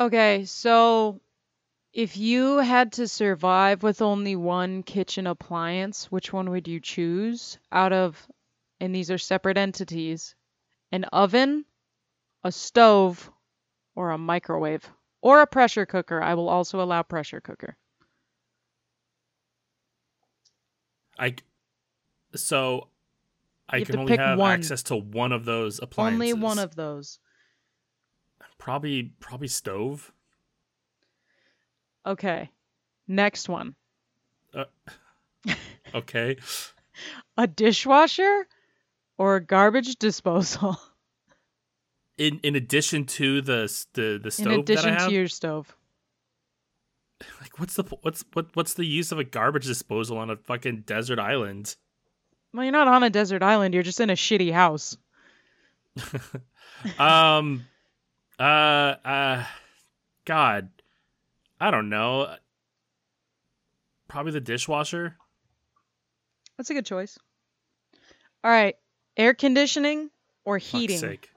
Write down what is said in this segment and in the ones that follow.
Okay, so if you had to survive with only one kitchen appliance, which one would you choose out of, and these are separate entities, an oven, a stove, or a microwave? Or a pressure cooker. I will also allow pressure cooker. I so You I have can to only pick have one. access to one of those Only one appliances. of those. Probably stove. Okay. Next one. Uh, okay. A dishwasher or a garbage disposal? In addition to the In stove that I addition to have, your stove. like what's the use of a garbage disposal on a fucking desert island? Well, you're not on a desert island, you're just in a shitty house. um uh uh God, I don't know. Probably the dishwasher. That's a good choice. All right. Air conditioning or Fuck's heating? sake.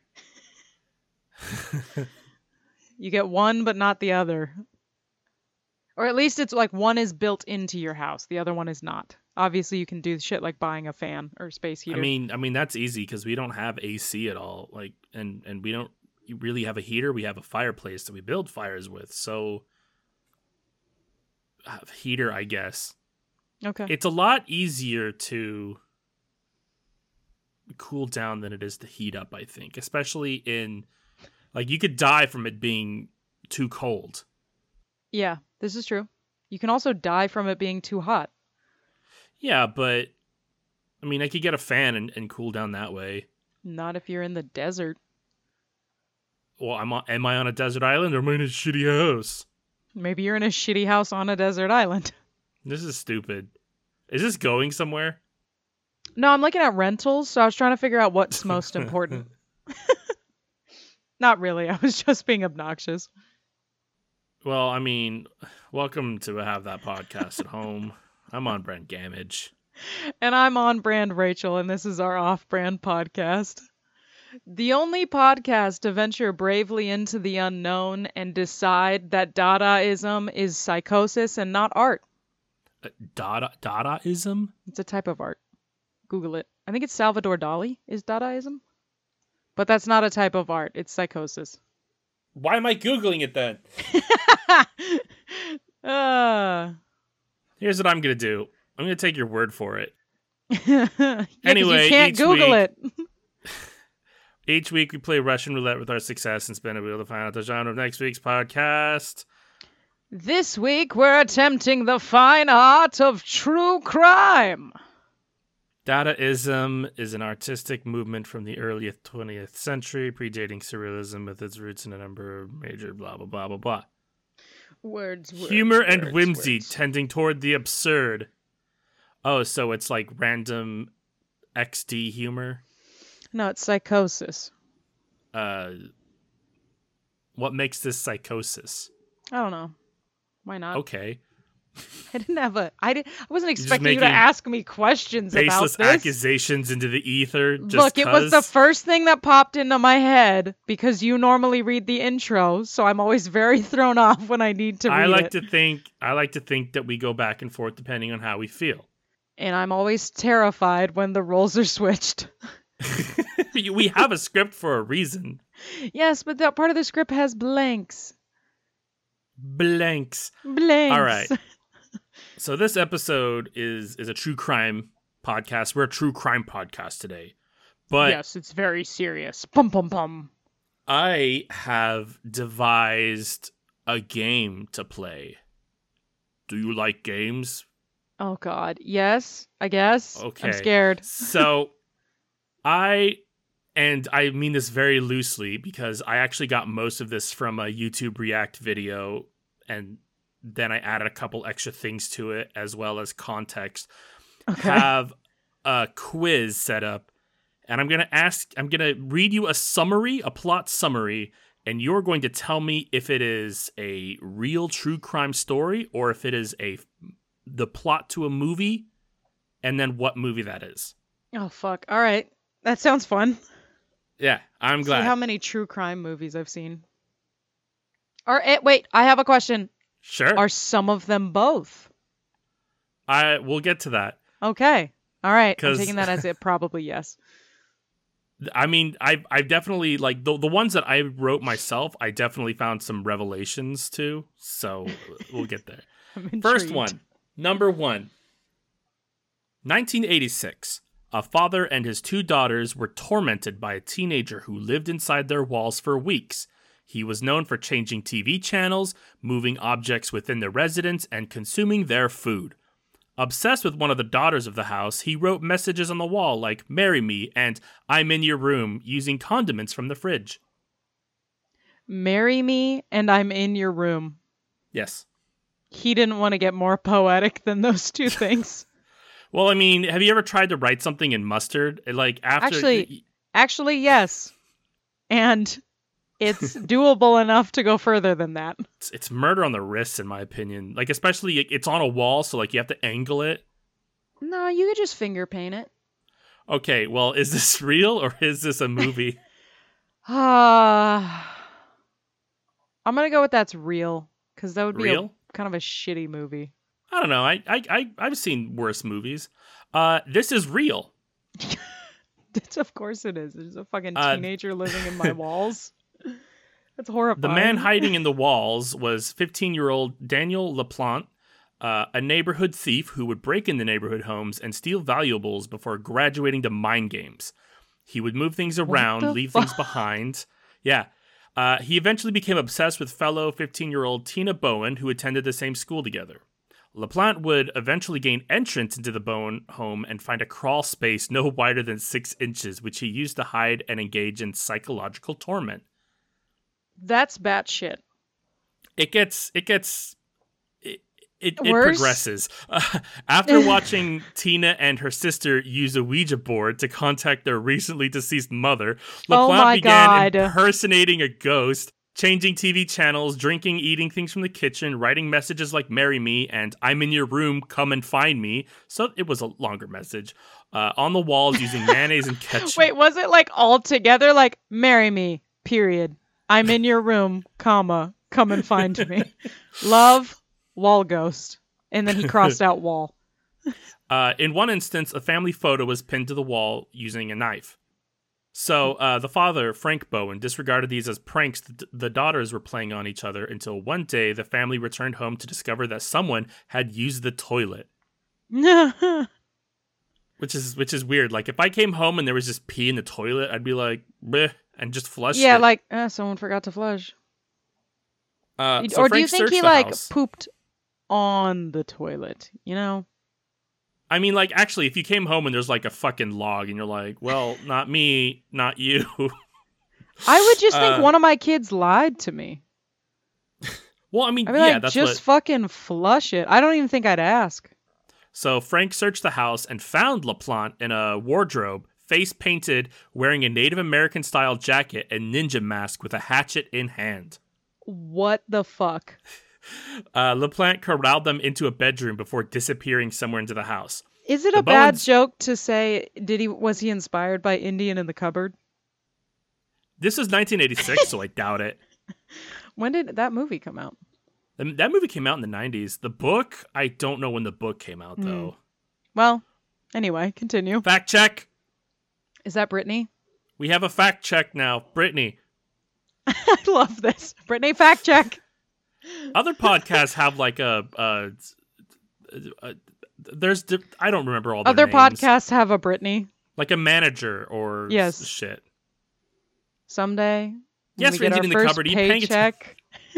You get one but not the other. Or at least it's like one is built into your house, the other one is not. Obviously, you can do shit like buying a fan or space I heater. mean that's easy because we don't have AC at all. Like, and we don't really have a heater. We have a fireplace that we build fires with. So, heater, I guess. Okay. It's a lot easier to cool down than it is to heat up. I think, especially in like you could die from it being too cold. Yeah, this is true. You can also die from it being too hot. Yeah, but I mean, I could get a fan and cool down that way. Not if you're in the desert. Well, am I on a desert island or am I in a shitty house? Maybe you're in a shitty house on a desert island. This is stupid. Is this going somewhere? No, I'm looking at rentals, so I was trying to figure out what's most important. Not really. I was just being obnoxious. Well, I mean, welcome to Have That Podcast at Home. I'm on Brent Gamage. And I'm on brand Rachel, and this is our off brand podcast. The only podcast to venture bravely into the unknown and decide that Dadaism is psychosis and not art. Dadaism? It's a type of art. Google it. I think it's Salvador Dali is Dadaism. But that's not a type of art. It's psychosis. Why am I Googling it then? Here's what I'm going to do. I'm going to take your word for it. Yeah, Anyway, you can't Google it. Each week we play Russian roulette with our success and spin a wheel to find out the genre of next week's podcast. This week we're attempting the fine art of true crime. Dadaism is an artistic movement from the early 20th century, predating surrealism with its roots in a number of major blah, blah, blah, blah, blah. Words, Humor and whimsy tending toward the absurd. Oh, so it's like random XD humor? No, it's psychosis. What makes this psychosis? I don't know. Why not? Okay. I wasn't expecting you to ask me questions about this. Baseless accusations into the ether. Look, it was the first thing that popped into my head because you normally read the intro, so I'm always very thrown off when I need to read it. I like to think that we go back and forth depending on how we feel. And I'm always terrified when the roles are switched. We have a script for a reason. Yes, but that part of the script has blanks. Blanks. All right. So this episode is a true crime podcast. We're a true crime podcast today. But yes, it's very serious. Pum pum pum. I have devised a game to play. Do you like games? Oh God. Yes, I guess. Okay. I'm scared. So I mean this very loosely because I actually got most of this from a YouTube React video and then I added a couple extra things to it as well as context. Okay. Have a quiz set up and I'm going to read you a plot summary, and you're going to tell me if it is a real true crime story or if it is the plot to a movie and then what movie that is. Oh fuck. All right. That sounds fun. Yeah, I'm glad. See how many true crime movies I've seen. Or wait, I have a question. Sure. Are some of them both? We'll get to that. Okay. All right. I'm 'Cause- taking that as a probably yes. I mean, I've definitely, like, the ones that I wrote myself, I definitely found some revelations to, so we'll get there. I'm First intrigued. one, number 1. 1986. A father and his 2 daughters were tormented by a teenager who lived inside their walls for weeks. He was known for changing TV channels, moving objects within the residence, and consuming their food. Obsessed with one of the daughters of the house, he wrote messages on the wall like, "Marry me," and "I'm in your room," using condiments from the fridge. Marry me and I'm in your room. Yes. He didn't want to get more poetic than those two things. Well, I mean, have you ever tried to write something in mustard? Like, after... Actually, yes. And it's doable enough to go further than that. It's murder on the wrists, in my opinion. Like, especially, it's on a wall, so, like, you have to angle it. No, you could just finger paint it. Okay, well, is this real or is this a movie? I'm gonna go with that's real, because that would be Real? kind of a shitty movie. I don't know. I've seen worse movies. This is real. Of course it is. There's a fucking Uh, teenager living in my walls. That's horrifying. The man hiding in the walls was 15-year-old Daniel LaPlante, a neighborhood thief who would break into neighborhood homes and steal valuables before graduating to mind games. He would move things around, the leave fuck? things behind. Yeah. He eventually became obsessed with fellow 15-year-old Tina Bowen, who attended the same school together. LaPlante would eventually gain entrance into the Bowen home and find a crawl space no wider than 6 inches, which he used to hide and engage in psychological torment. That's batshit. It Worse? progresses. After watching Tina and her sister use a Ouija board to contact their recently deceased mother, Oh LaPlante my began God. impersonating a ghost, changing TV channels, drinking, eating things from the kitchen, writing messages like "Marry me" and "I'm in your room, come and find me." So it was a longer message. On the walls using mayonnaise and ketchup. Wait, was it like all together? Like, marry me, period. I'm in your room, comma, come and find me. Love, wall ghost. And then he crossed out wall. In one instance, a family photo was pinned to the wall using a knife. So the father, Frank Bowen, disregarded these as pranks the daughters were playing on each other until one day the family returned home to discover that someone had used the toilet. Which is weird. Like, if I came home and there was just pee in the toilet, I'd be like, bleh, and just flush it. Yeah, like, someone forgot to flush. So Or do Frank you think searched he, the like, house. pooped on the toilet, you know? I mean, like, actually, if you came home and there's, like, a fucking log and you're like, well, not me, not you. I would just think one of my kids lied to me. Well, I mean, I'd be yeah, like, that's just what... fucking flush it. I don't even think I'd ask. So Frank searched the house and found LaPlante in a wardrobe, face painted, wearing a Native American-style jacket and ninja mask with a hatchet in hand. What the fuck? LaPlante corralled them into a bedroom before disappearing somewhere into the house. Is it The a bad Bowens- joke to say, was he inspired by Indian in the Cupboard? This is 1986, so I doubt it. When did that movie come out? That movie came out in the 90s. The book, I don't know when the book came out, though. Well, anyway, continue. Fact check. Is that Brittany? We have a fact check now. Brittany. I love this. Brittany, fact check. Other podcasts have like there's I don't remember all the Other names. podcasts have a Brittany. Like a manager or Yes. shit. Someday. when Yes, we for get our Indian in the first Cupboard. Are you paying paycheck.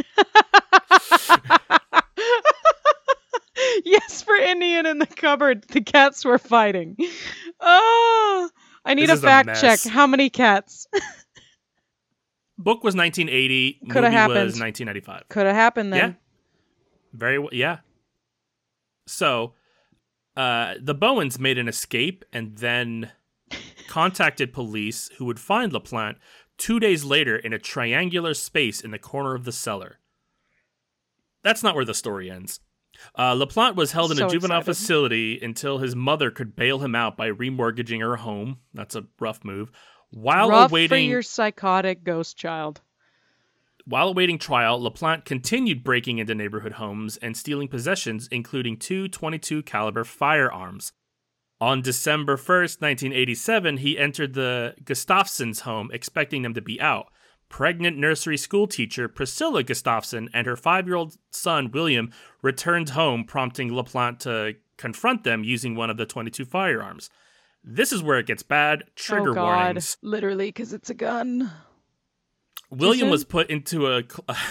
Yes, for Indian in the Cupboard, the cats were fighting. Oh, I need This a is a fact mess. check. How many cats? Book was 1980. Coulda movie happened. was 1995. Could have happened then. Yeah. Very well. Yeah. So, the Bowens made an escape and then contacted police, who would find LaPlante 2 days later in a triangular space in the corner of the cellar. That's not where the story ends. LaPlante was held in a So juvenile excited. facility until his mother could bail him out by remortgaging her home. That's a rough move. While Rough awaiting for your psychotic ghost child. While awaiting trial, LaPlante continued breaking into neighborhood homes and stealing possessions, including two .22 caliber firearms. On December 1st, 1987, he entered the Gustafsons' home, expecting them to be out. Pregnant nursery school teacher Priscilla Gustafson and her 5-year-old son, William, returned home, prompting LaPlante to confront them using one of the .22 firearms. This is where it gets bad. Trigger warnings. Literally, because it's a gun. William was put into a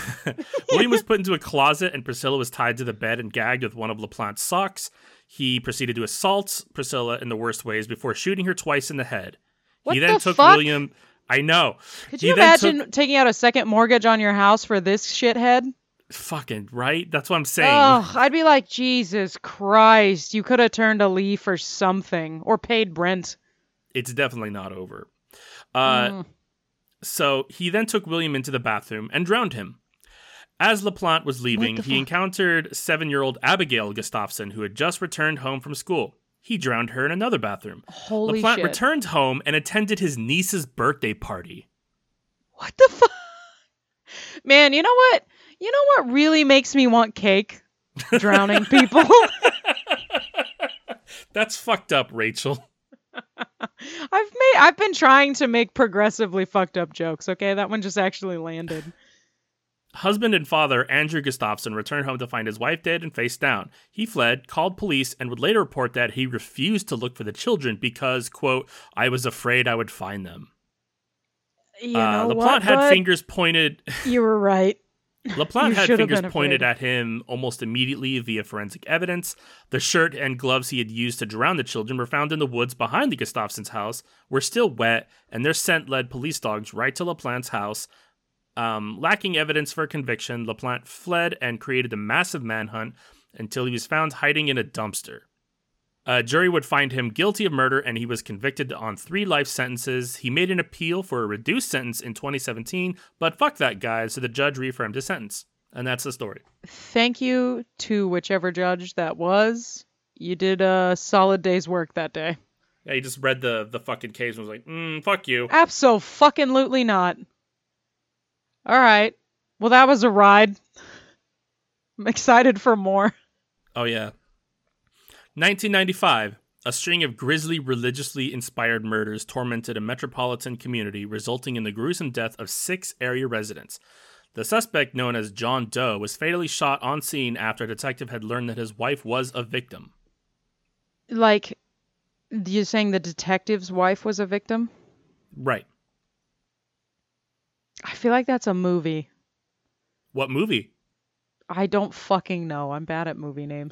closet, and Priscilla was tied to the bed and gagged with one of LaPlante's socks. He proceeded to assault Priscilla in the worst ways before shooting her twice in the head. He then took William. I know. Could you imagine taking out a second mortgage on your house for this shithead? Fucking right. That's what I'm saying. Oh, I'd be like, Jesus Christ! You could have turned a leaf or something, or paid rent. It's definitely not over. So he then took William into the bathroom and drowned him. As LaPlante was leaving, he encountered 7-year-old Abigail Gustafson, who had just returned home from school. He drowned her in another bathroom. Holy LaPlante shit. returned home and attended his niece's birthday party. What the fuck? Man, you know what? You know what really makes me want cake? Drowning people. That's fucked up, Rachel. I've been trying to make progressively fucked up jokes, okay? That one just actually landed. Husband and father Andrew Gustafson returned home to find his wife dead and face down. He fled, called police, and would later report that he refused to look for the children because, quote, I was afraid I would find them. You know LaPlante had fingers pointed. You were right. LaPlante had fingers pointed at him almost immediately via forensic evidence. The shirt and gloves he had used to drown the children were found in the woods behind the Gustafsons' house, were still wet, and their scent led police dogs right to LaPlante's house. Lacking evidence for conviction, LaPlante fled and created a massive manhunt until he was found hiding in a dumpster. A jury would find him guilty of murder, and he was convicted on 3 life sentences. He made an appeal for a reduced sentence in 2017, but fuck that guy, so the judge reaffirmed his sentence. And that's the story. Thank you to whichever judge that was. You did a solid day's work that day. Yeah, he just read the fucking case and was like, fuck you. Abso-fucking-lutely not. All right. Well, that was a ride. I'm excited for more. Oh, yeah. 1995, a string of grisly, religiously inspired murders tormented a metropolitan community, resulting in the gruesome death of 6 area residents. The suspect, known as John Doe, was fatally shot on scene after a detective had learned that his wife was a victim. Like, you're saying the detective's wife was a victim? Right. I feel like that's a movie. What movie? I don't fucking know. I'm bad at movie names.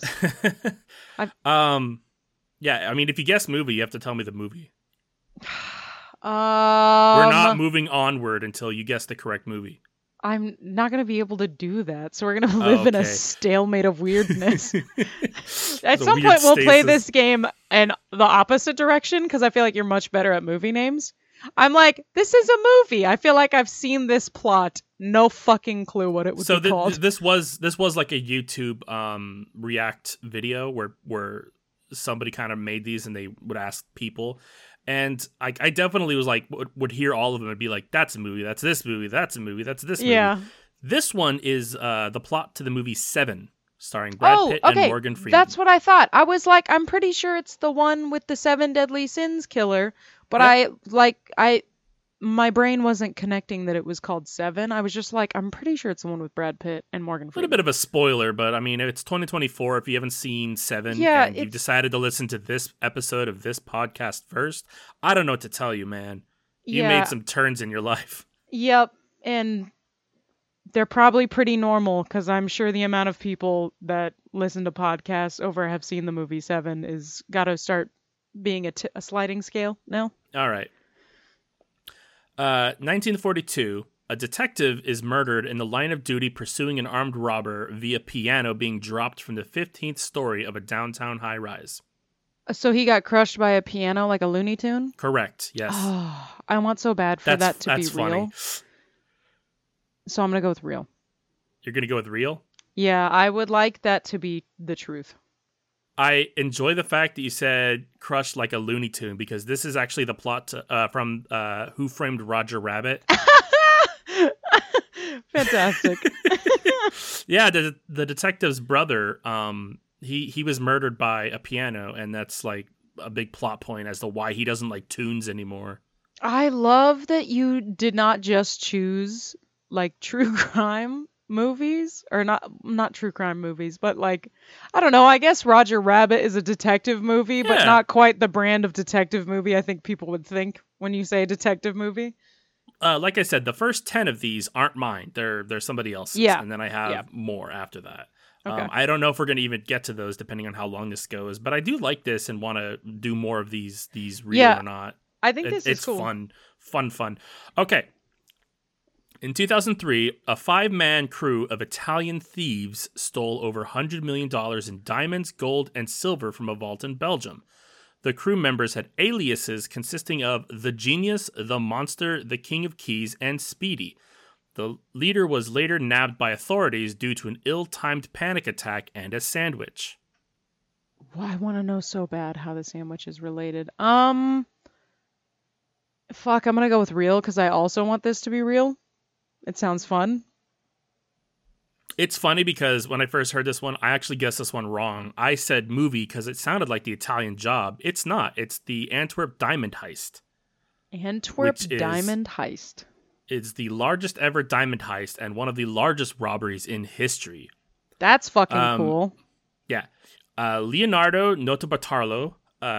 Yeah, I mean, if you guess movie, you have to tell me the movie. We're We're not moving onward until you guess the correct movie. I'm not going to be able to do that, so we're going to live in a stalemate of weirdness. At some point, we'll play this game in the opposite direction, because I feel like you're much better at movie names. I'm like, this is a movie. I feel like I've seen this plot. No fucking clue what it would be called. This was like a YouTube React video where somebody kind of made these and they would ask people. And I definitely was like, would hear all of them and be like, that's a movie, that's this movie, that's a movie, that's this movie. Yeah. This one is the plot to the movie Seven, starring Brad Pitt and Morgan Freeman. That's what I thought. I was like, I'm pretty sure it's the one with the 7 deadly sins killer. But yep. My brain wasn't connecting that it was called Seven. I was just like, I'm pretty sure it's the one with Brad Pitt and Morgan Freeman. A little bit of a spoiler, but I mean, it's 2024. If you haven't seen Seven and you've decided to listen to this episode of this podcast first, I don't know what to tell you, man. You made some turns in your life. Yep, and they're probably pretty normal, because I'm sure the amount of people that listen to podcasts over have seen the movie Seven is got to start being a sliding scale now. All right. 1942, a detective is murdered in the line of duty pursuing an armed robber via piano being dropped from the 15th story of a downtown high-rise. So he got crushed by a piano like a Looney Tune? Correct, yes. Oh, I want so bad for that to be real. Funny. So I'm going to go with real. You're going to go with real? Yeah, I would like that to be the truth. I enjoy the fact that you said crushed like a Looney Tune, because this is actually the plot from Who Framed Roger Rabbit. Fantastic. Yeah, the detective's brother, he was murdered by a piano, and that's like a big plot point as to why he doesn't like tunes anymore. I love that you did not just choose like true crime movies or not true crime movies, but like I don't know, I guess Roger Rabbit is a detective movie, but Yeah. not quite the brand of detective movie I think people would think when you say detective movie. Like I said, the first 10 of these aren't mine. They're somebody else's. Yeah. And then I have Yeah. more after that. Okay. I don't know if we're going to even get to those depending on how long this goes, but I do like this and want to do more of these real Yeah. or not. I think this is It's cool. fun. Okay. In 2003, a 5-man crew of Italian thieves stole over $100 million in diamonds, gold, and silver from a vault in Belgium. The crew members had aliases consisting of the Genius, the Monster, the King of Keys, and Speedy. The leader was later nabbed by authorities due to an ill-timed panic attack and a sandwich. Well, I want to know so bad how the sandwich is related. Fuck, I'm gonna go with real because I also want this to be real. It sounds fun. It's funny because when I first heard this one, I actually guessed this one wrong. I said movie because it sounded like the Italian Job. It's not. It's the Antwerp Diamond Heist. Antwerp Which is- Diamond Heist. It's the largest ever diamond heist and one of the largest robberies in history. That's fucking cool. Yeah. Leonardo Notarbartolo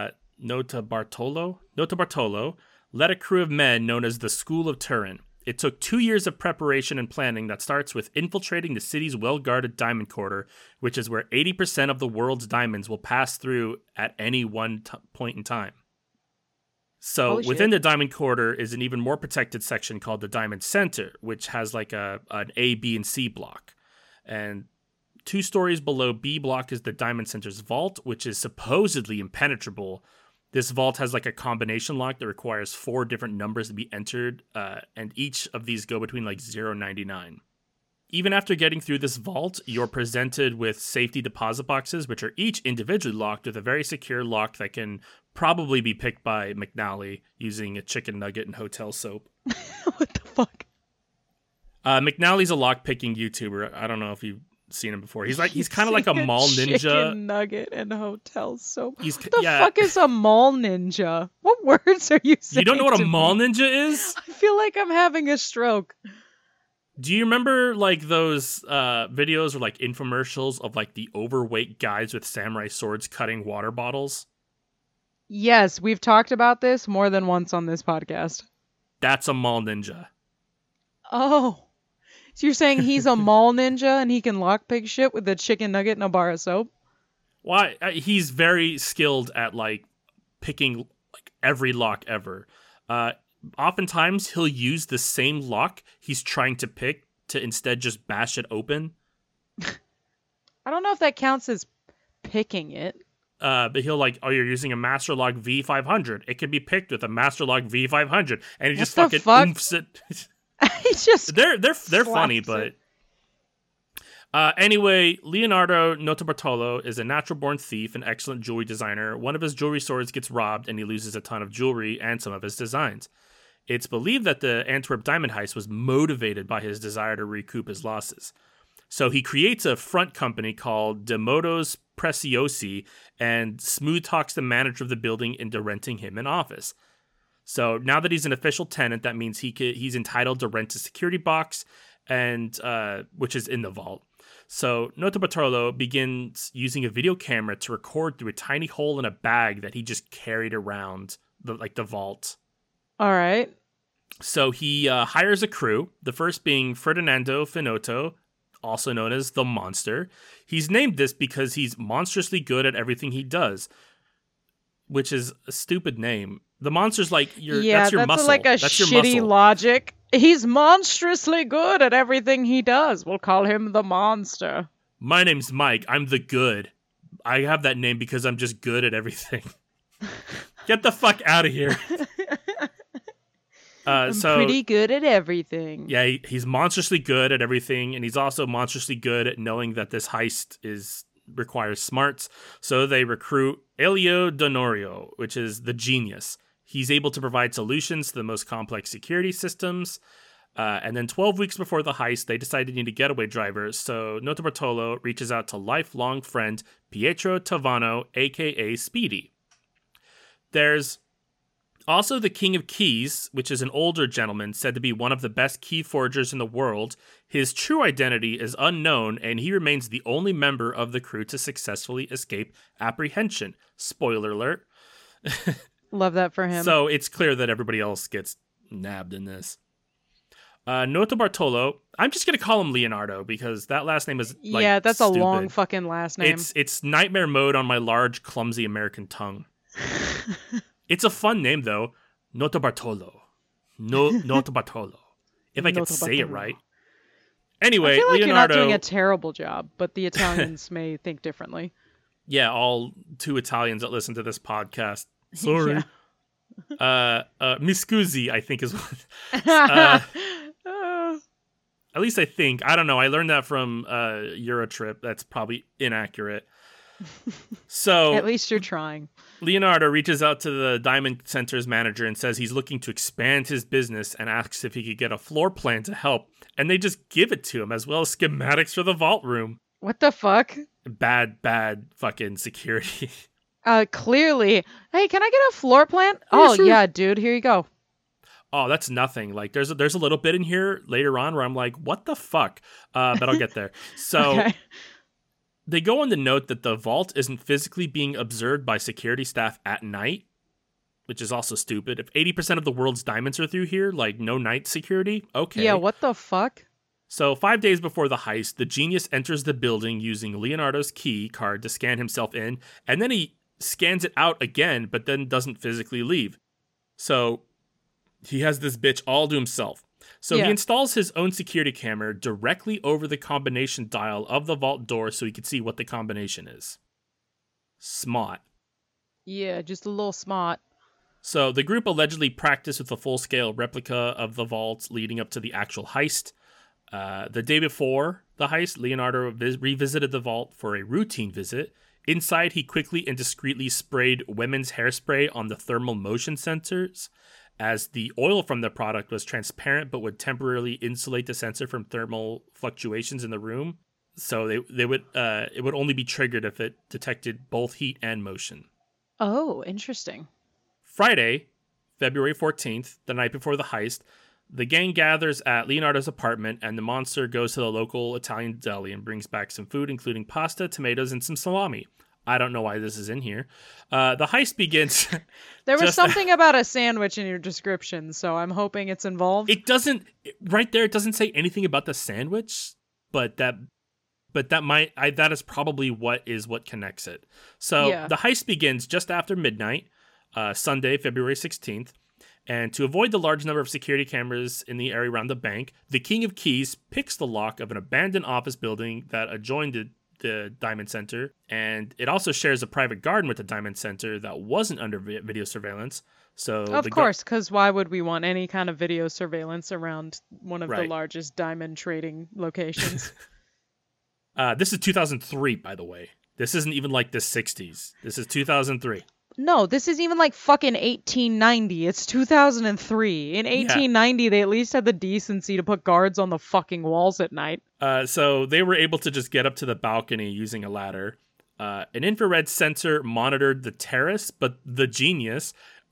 led a crew of men known as the School of Turin. It took 2 years of preparation and planning that starts with infiltrating the city's well-guarded diamond quarter, which is where 80% of the world's diamonds will pass through at any one point in time. So Holy within shit. the diamond quarter is an even more protected section called the Diamond Center, which has like an A, B, and C block. And 2 stories below B block is the Diamond Center's vault, which is supposedly impenetrable. This vault has like a combination lock that requires 4 different numbers to be entered, and each of these go between like 0 and 99. Even after getting through this vault, you're presented with safety deposit boxes, which are each individually locked with a very secure lock that can probably be picked by McNally using a chicken nugget and hotel soap. What the fuck? McNally's a lock-picking YouTuber. I don't know if you've seen him before. He's kind of like a mall ninja. Chicken nugget and hotel soap. He's What the fuck is a mall ninja? What words are you saying? You don't know what a to me? mall ninja is? I feel like I'm having a stroke. Do you remember like those videos or like infomercials of like the overweight guys with samurai swords cutting water bottles? Yes, we've talked about this more than once on this podcast. That's a mall ninja. Oh. So you're saying he's a mall ninja and he can lockpick shit with a chicken nugget and a bar of soap? Why? He's very skilled at like picking like every lock ever. Oftentimes he'll use the same lock he's trying to pick to instead just bash it open. I don't know if that counts as picking it. But he'll like, oh, you're using a Master Lock V500. It could be picked with a Master Lock V500, and he just What the fucking fuck? oomphs it. He just They're slaps funny, it. but anyway, Leonardo Notarbartolo is a natural-born thief and excellent jewelry designer. One of his jewelry stores gets robbed, and he loses a ton of jewelry and some of his designs. It's believed that the Antwerp diamond heist was motivated by his desire to recoup his losses. So he creates a front company called De Modos Preciosi and smooth talks the manager of the building into renting him an office. So now that he's an official tenant, that means he's entitled to rent a security box, and which is in the vault. So Notarbartolo begins using a video camera to record through a tiny hole in a bag that he just carried around the vault. all right. So he hires a crew, the first being Ferdinando Finotto, also known as the Monster. He's named this because he's monstrously good at everything he does, which is a stupid name. The Monster's like that's your muscle. Like a That's your shitty muscle. logic. He's monstrously good at everything he does. We'll call him the Monster. My name's Mike. I'm the good. I have that name because I'm just good at everything. Get the fuck out of here. I'm pretty good at everything. Yeah, he's monstrously good at everything, and he's also monstrously good at knowing that this heist requires smarts. So they recruit Elio Donorio, which is the genius. He's able to provide solutions to the most complex security systems. And then 12 weeks before the heist, they decide they need a getaway driver, so Notarbartolo reaches out to lifelong friend Pietro Tavano, a.k.a. Speedy. There's also the King of Keys, which is an older gentleman said to be one of the best key forgers in the world. His true identity is unknown, and he remains the only member of the crew to successfully escape apprehension. Spoiler alert. Love that for him. So it's clear that everybody else gets nabbed in this. Notarbartolo, I'm just going to call him Leonardo because that last name is that's stupid. a long fucking last name. It's nightmare mode on my large, clumsy American tongue. It's a fun name, though. Notarbartolo. Notarbartolo. If I could say it right. Anyway, I feel like Leonardo, you're not doing a terrible job, but the Italians may think differently. Yeah, all 2 Italians that listen to this podcast. Sorry. Mi scusi, I think is what. At least I think. I don't know. I learned that from Eurotrip. That's probably inaccurate. So at least you're trying. Leonardo reaches out to the Diamond Center's manager and says he's looking to expand his business and asks if he could get a floor plan to help. And they just give it to him, as well as schematics for the vault room. What the fuck? Bad fucking security. Clearly. Hey, can I get a floor plan? Yeah, Oh, sure. yeah, dude. Here you go. Oh, that's nothing. Like, there's a little bit in here later on where I'm like, what the fuck? But I'll get there. So Okay. They go on to note that the vault isn't physically being observed by security staff at night, which is also stupid. If 80% of the world's diamonds are through here, like no night security, okay. Yeah, what the fuck? So 5 days before the heist, the genius enters the building using Leonardo's key card to scan himself in, and then he scans it out again, but then doesn't physically leave. So he has this bitch all to himself. So Yeah. he installs his own security camera directly over the combination dial of the vault door so he can see what the combination is. Smart. Yeah, just a little smart. So the group allegedly practiced with a full-scale replica of the vault leading up to the actual heist. The day before the heist, Leonardo revisited the vault for a routine visit. Inside, he quickly and discreetly sprayed women's hairspray on the thermal motion sensors, as the oil from the product was transparent but would temporarily insulate the sensor from thermal fluctuations in the room. So it would only be triggered if it detected both heat and motion. Oh, interesting. Friday, February 14th, the night before the heist, the gang gathers at Leonardo's apartment, and the monster goes to the local Italian deli and brings back some food, including pasta, tomatoes, and some salami. I don't know why this is in here. The heist begins. There was something about a sandwich in your description, so I'm hoping it's involved. It doesn't, right there, it doesn't say anything about the sandwich, but that is probably what connects it. So Yeah. The heist begins just after midnight, Sunday, February 16th. And to avoid the large number of security cameras in the area around the bank, the King of Keys picks the lock of an abandoned office building that adjoined the Diamond Center, and it also shares a private garden with the Diamond Center that wasn't under video surveillance. So Of course, because why would we want any kind of video surveillance around one of the Right. largest diamond trading locations? This is 2003, by the way. This isn't even like the 60s. This is 2003. No, this is even like fucking 1890. It's 2003. In 1890, they at least had the decency to put guards on the fucking walls at night. So they were able to just get up to the balcony using a ladder. An infrared sensor monitored the terrace, but the genius,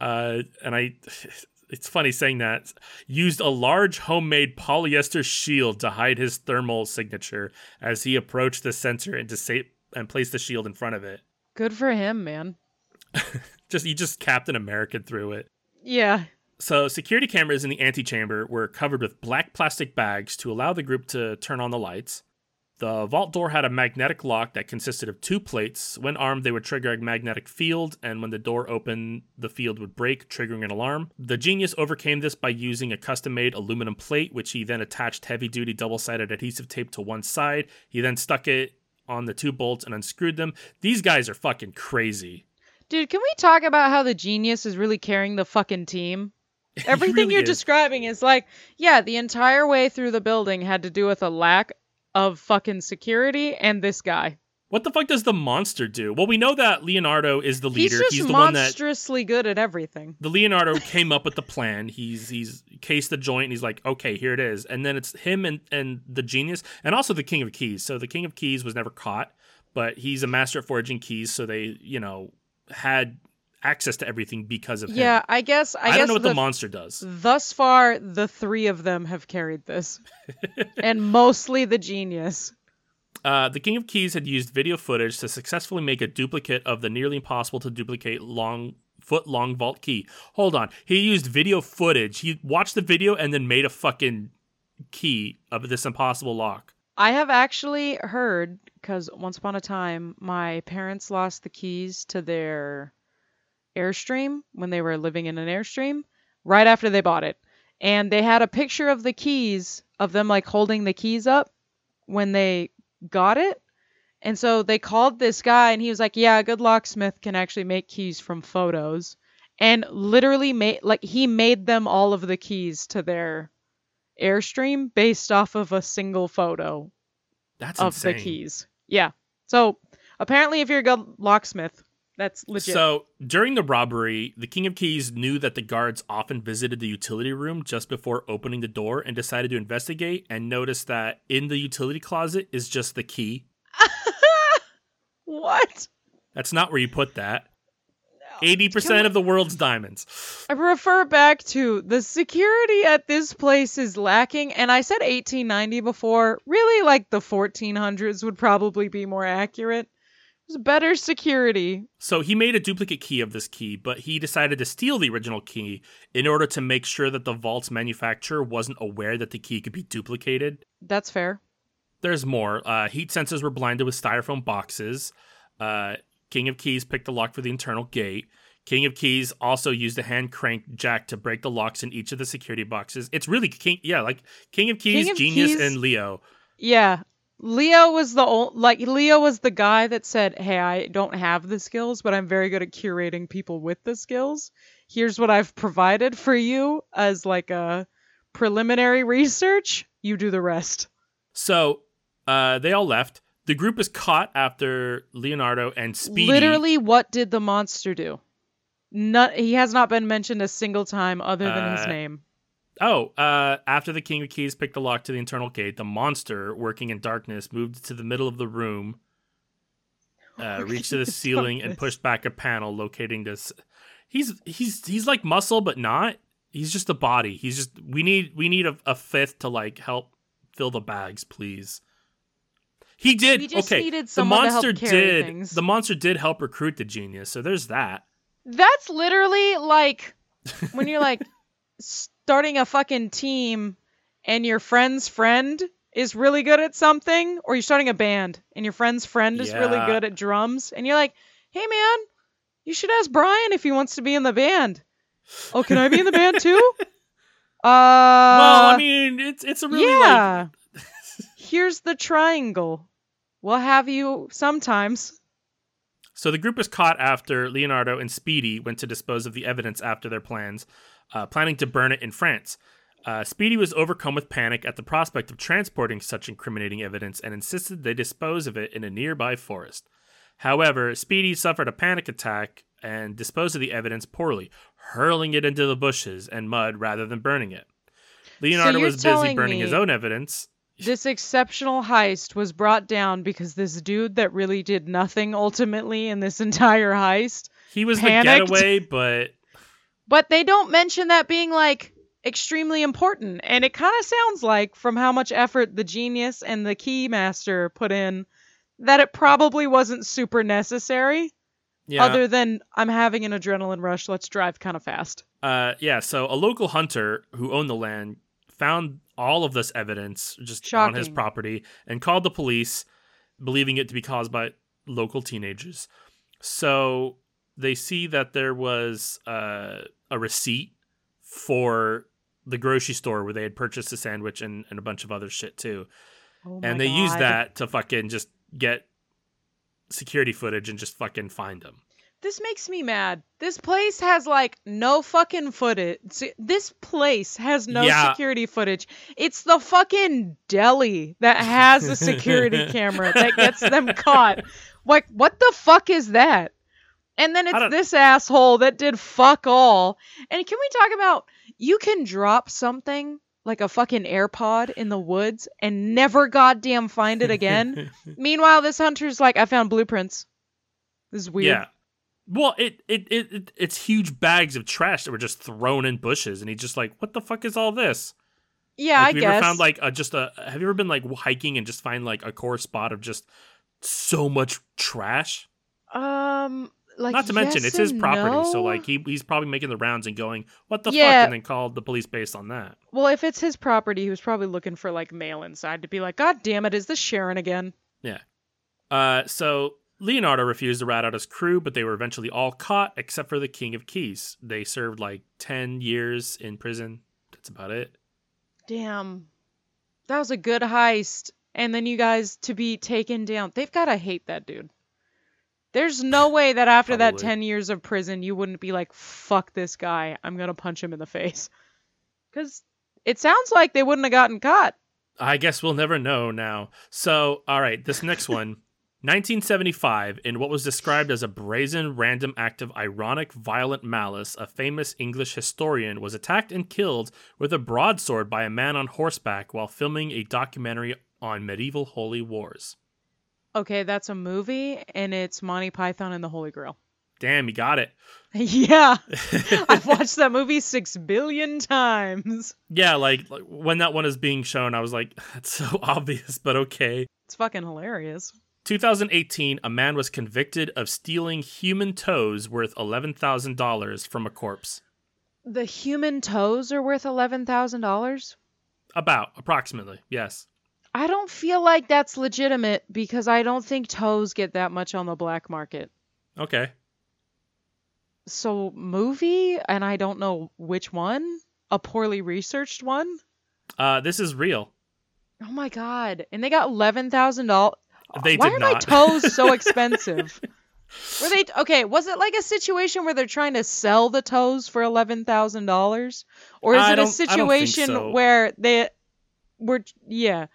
it's funny saying that, used a large homemade polyester shield to hide his thermal signature as he approached the sensor and placed the shield in front of it. Good for him, man. He just Captain America through it. Yeah. So security cameras in the antechamber were covered with black plastic bags to allow the group to turn on the lights. The vault door had a magnetic lock that consisted of 2 plates. When armed, they would trigger a magnetic field, and when the door opened, the field would break, triggering an alarm. The genius overcame this by using a custom-made aluminum plate, which he then attached heavy-duty double-sided adhesive tape to one side. He then stuck it on the 2 bolts and unscrewed them. These guys are fucking crazy. Dude, can we talk about how the genius is really carrying the fucking team? Everything really you're is. describing is like, yeah, the entire way through the building had to do with a lack of fucking security and this guy. What the fuck does the monster do? Well, we know that Leonardo is the leader. He's just the one that monstrously good at everything. the Leonardo came up with the plan. He's cased the joint and he's like, okay, here it is. And then it's him and the genius and also the King of Keys. So the King of Keys was never caught, but he's a master at forging keys. So they, had access to everything because of him. Yeah, I guess I don't know what the monster does. Thus far, the three of them have carried this. And mostly the genius. The King of Keys had used video footage to successfully make a duplicate of the nearly impossible to duplicate foot-long vault key. Hold on. He used video footage. He watched the video and then made a fucking key of this impossible lock. I have actually heard, because once upon a time, my parents lost the keys to their Airstream when they were living in an Airstream right after they bought it. And they had a picture of the keys, of them like holding the keys up when they got it. And so they called this guy and he was like, yeah, a good locksmith can actually make keys from photos. And literally he made them all of the keys to their Airstream based off of a single photo. That's of insane. the keys. Yeah. So apparently if you're a good locksmith, that's legit. So during the robbery, the King of Keys knew that the guards often visited the utility room just before opening the door and decided to investigate and noticed that in the utility closet is just the key. What? That's not where you put that. 80% of the world's diamonds. I refer back to the security at this place is lacking. And I said 1890 before. Really, like the 1400s would probably be more accurate. There's better security. So he made a duplicate key of this key, but he decided to steal the original key in order to make sure that the vault's manufacturer wasn't aware that the key could be duplicated. That's fair. There's more. Heat sensors were blinded with styrofoam boxes. King of Keys picked the lock for the internal gate. King of Keys also used a hand crank jack to break the locks in each of the security boxes. It's really King of Keys, Genius, and Leo. Yeah. Leo was the guy that said, hey, I don't have the skills, but I'm very good at curating people with the skills. Here's what I've provided for you as like a preliminary research. You do the rest. So they all left. The group is caught after Leonardo and Speedy. Literally, what did the monster do? He has not been mentioned a single time other than his name. After the King of Keys picked the lock to the internal gate, the monster, working in darkness, moved to the middle of the room, reached to the ceiling, and pushed back a panel, locating this. He's like muscle, but not. He's just a body. He's just. We need a fifth to like help fill the bags, please. He did. We just okay, needed someone to help carry things. The monster did help recruit the genius, so there's that. That's literally like when you're like starting a fucking team and your friend's friend is really good at something, or you're starting a band and your friend's friend is really good at drums, and you're like, hey man, you should ask Brian if he wants to be in the band. Oh, can I be in the band too? Well, I mean, it's a really like... Here's the triangle. We'll have you sometimes. So the group was caught after Leonardo and Speedy went to dispose of the evidence after their plans, planning to burn it in France. Speedy was overcome with panic at the prospect of transporting such incriminating evidence and insisted they dispose of it in a nearby forest. However, Speedy suffered a panic attack and disposed of the evidence poorly, hurling it into the bushes and mud rather than burning it. Leonardo was busy burning his own evidence. This exceptional heist was brought down because this dude that really did nothing ultimately in this entire heist. He was panicked. The getaway, but... But they don't mention that being like extremely important. And it kind of sounds like, from how much effort the genius and the key master put in, that it probably wasn't super necessary. Yeah. Other than, I'm having an adrenaline rush, let's drive kind of fast. So a local hunter who owned the land found all of this evidence just Shocking. on his property and called the police, believing it to be caused by local teenagers. So they see that there was a receipt for the grocery store where they had purchased a sandwich and a bunch of other shit too. Oh and they used that to fucking just get security footage and just fucking find them. This makes me mad. This place has like no fucking footage. This place has no Yeah. security footage. It's the fucking deli that has a security camera that gets them caught. Like, what the fuck is that? And then it's this asshole that did fuck all. And can we talk about, you can drop something like a fucking AirPod in the woods and never goddamn find it again? Meanwhile, this hunter's like, I found blueprints. This is weird. Yeah. Well, it's huge bags of trash that were just thrown in bushes, and he's just like, "What the fuck is all this?" Yeah, like, I have you guess. ever found like have you ever been like hiking and just find like a core spot of just so much trash? Like, Not to mention, yes it's his and property, no. so like he's probably making the rounds and going, "What the fuck?" Yeah. and then called the police based on that. Well, if it's his property, he was probably looking for like mail inside to be like, God damn it, is this Sharon again? Yeah. So Leonardo refused to rat out his crew, but they were eventually all caught except for the King of Keys. They served like 10 years in prison. That's about it. Damn. That was a good heist. And then you guys to be taken down. They've got to hate that dude. There's no way that after that 10 years of prison, you wouldn't be like, fuck this guy. I'm going to punch him in the face. Because it sounds like they wouldn't have gotten caught. I guess we'll never know now. So, all right, this next one. 1975, in what was described as a brazen random act of ironic violent malice, a famous English historian was attacked and killed with a broadsword by a man on horseback while filming a documentary on medieval holy wars. Okay, that's a movie, and it's Monty Python and the Holy Grail. Damn, you got it. Yeah. I've watched that movie 6 billion times. Yeah, like when that one is being shown, I was like, that's so obvious, but okay. It's fucking hilarious. 2018, a man was convicted of stealing human toes worth $11,000 from a corpse. The human toes are worth $11,000? Approximately, yes. I don't feel like that's legitimate because I don't think toes get that much on the black market. Okay. So, movie, and I don't know which one? A poorly researched one? This is real. Oh my god. And they got $11,000. They Why did are not. my toes so expensive? Were they okay? Was it like a situation where they're trying to sell the toes for $11,000, or is it a situation where they were? Yeah.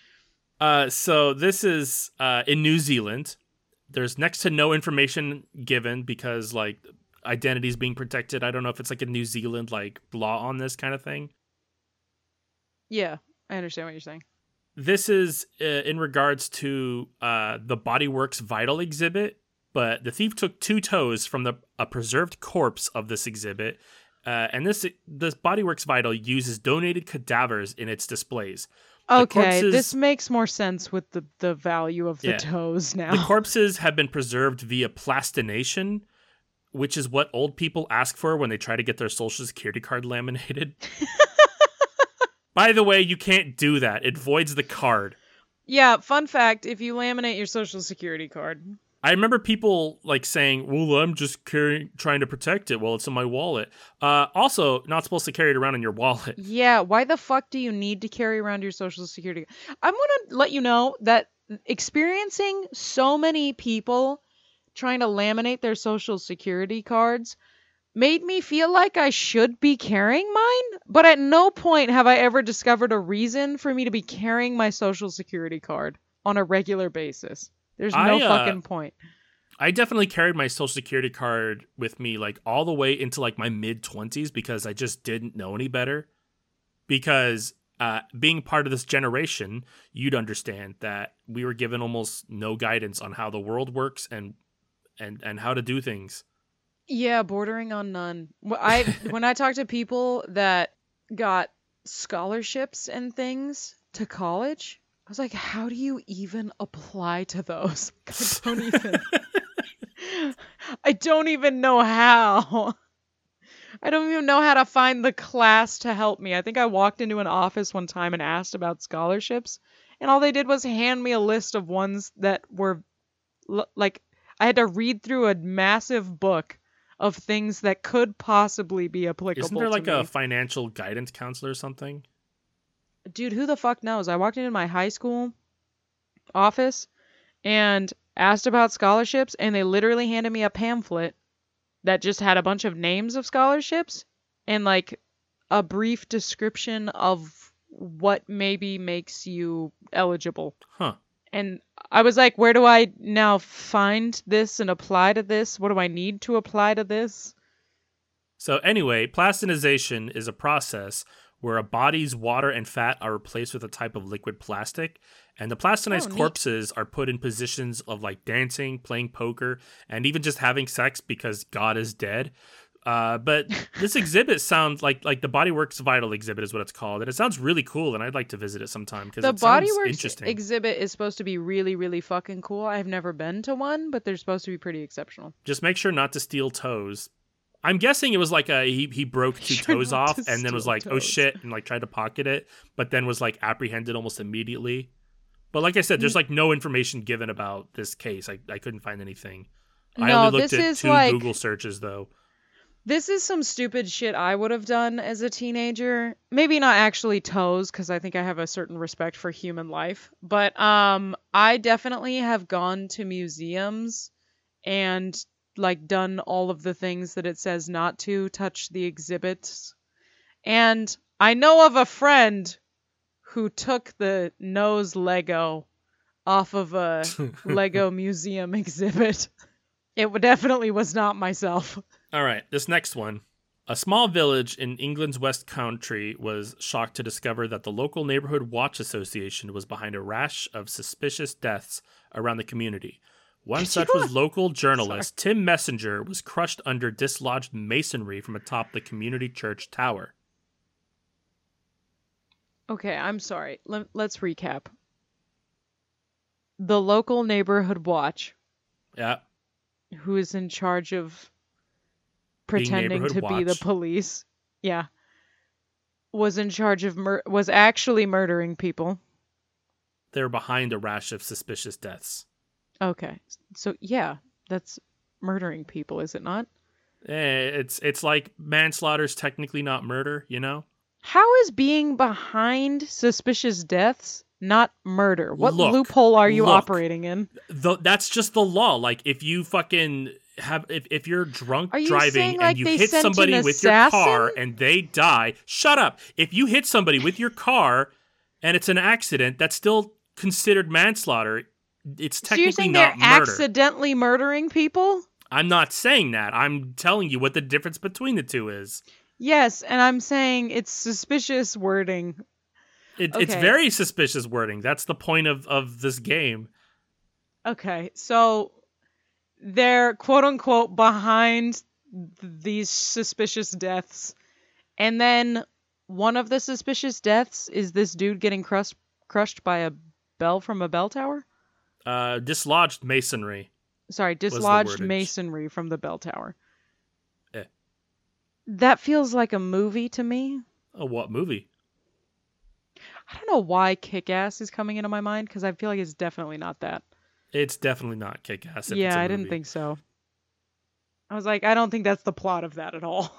So this is in New Zealand. There's next to no information given because like identity is being protected. I don't know if it's like a New Zealand like law on this kind of thing. Yeah, I understand what you're saying. This is in regards to the Bodyworks Vital exhibit, but the thief took 2 toes from a preserved corpse of this exhibit, and this Bodyworks Vital uses donated cadavers in its displays. Okay, this makes more sense with the value of the toes now. The corpses have been preserved via plastination, which is what old people ask for when they try to get their social security card laminated. By the way, you can't do that. It voids the card. Yeah, fun fact, if you laminate your social security card. I remember people like saying, well, I'm just trying to protect it while it's in my wallet. Also, not supposed to carry it around in your wallet. Yeah, why the fuck do you need to carry around your social security? I'm going to let you know that experiencing so many people trying to laminate their social security cards made me feel like I should be carrying mine, but at no point have I ever discovered a reason for me to be carrying my social security card on a regular basis. There's no fucking point. I definitely carried my social security card with me like all the way into like my mid-20s because I just didn't know any better. Because being part of this generation, you'd understand that we were given almost no guidance on how the world works and how to do things. Yeah, bordering on none. When I talk to people that got scholarships and things to college, I was like, how do you even apply to those? I don't even know how. I don't even know how to find the class to help me. I think I walked into an office one time and asked about scholarships, and all they did was hand me a list of ones that were like, I had to read through a massive book of things that could possibly be applicable. Isn't there like a financial guidance counselor or something? Dude, who the fuck knows? I walked into my high school office and asked about scholarships, and they literally handed me a pamphlet that just had a bunch of names of scholarships and like a brief description of what maybe makes you eligible. Huh. And I was like, where do I now find this and apply to this? What do I need to apply to this? So anyway, plastinization is a process where a body's water and fat are replaced with a type of liquid plastic, and the plastinized Neat. corpses are put in positions of like dancing, playing poker, and even just having sex because God is dead. But this exhibit sounds like the Bodyworks Vital exhibit is what it's called, and it sounds really cool, and I'd like to visit it sometime because The it sounds Bodyworks interesting. exhibit is supposed to be really, really fucking cool. I've never been to one, but they're supposed to be pretty exceptional. Just make sure not to steal toes. I'm guessing it was like he broke two Sure toes not off to and then was steal like, oh toes. shit, and like tried to pocket it, but then was like apprehended almost immediately. But like I said, there's like no information given about this case. I couldn't find anything. I No, only looked this at is 2 like Google searches though. this is some stupid shit I would have done as a teenager. Maybe not actually toes, because I think I have a certain respect for human life. But I definitely have gone to museums and like done all of the things that it says not to touch the exhibits. And I know of a friend who took the nose Lego off of a Lego museum exhibit. It definitely was not myself. All right, this next one. A small village in England's West Country was shocked to discover that the local Neighborhood Watch Association was behind a rash of suspicious deaths around the community. One such was local journalist Tim Messenger was crushed under dislodged masonry from atop the community church tower. Okay, I'm sorry. Let's recap. The local Neighborhood Watch, Yeah, who is in charge of being pretending Neighborhood to be the Watch. police, yeah, was in charge of was actually murdering people. They were behind a rash of suspicious deaths. Okay, so yeah, that's murdering people, is it not? It's like manslaughter's technically not murder, you know? How is being behind suspicious deaths not murder? What Look, loophole are you look. operating in? That's just the law. Like if you fucking have if you're drunk Are you driving saying, and like, you they hit sent somebody an with your assassin? car and they die, shut up. If you hit somebody with your car and it's an accident, that's still considered manslaughter. It's So you're technically saying they're not murder. accidentally murdering people? I'm not saying that. I'm telling you what the difference between the two is. Yes, and I'm saying it's suspicious wording. It's Okay. very suspicious wording. That's the point of this game. Okay, so they're quote unquote behind these suspicious deaths. And then one of the suspicious deaths is this dude getting crushed by a bell from a bell tower? Dislodged masonry. Sorry, the dislodged wordage. masonry from the bell tower. Eh. That feels like a movie to me. Oh, what movie? I don't know why Kick-Ass is coming into my mind, because I feel like it's definitely not that. It's definitely not Kick-Ass. if Yeah, it's a I didn't movie. think so. I was like, I don't think that's the plot of that at all.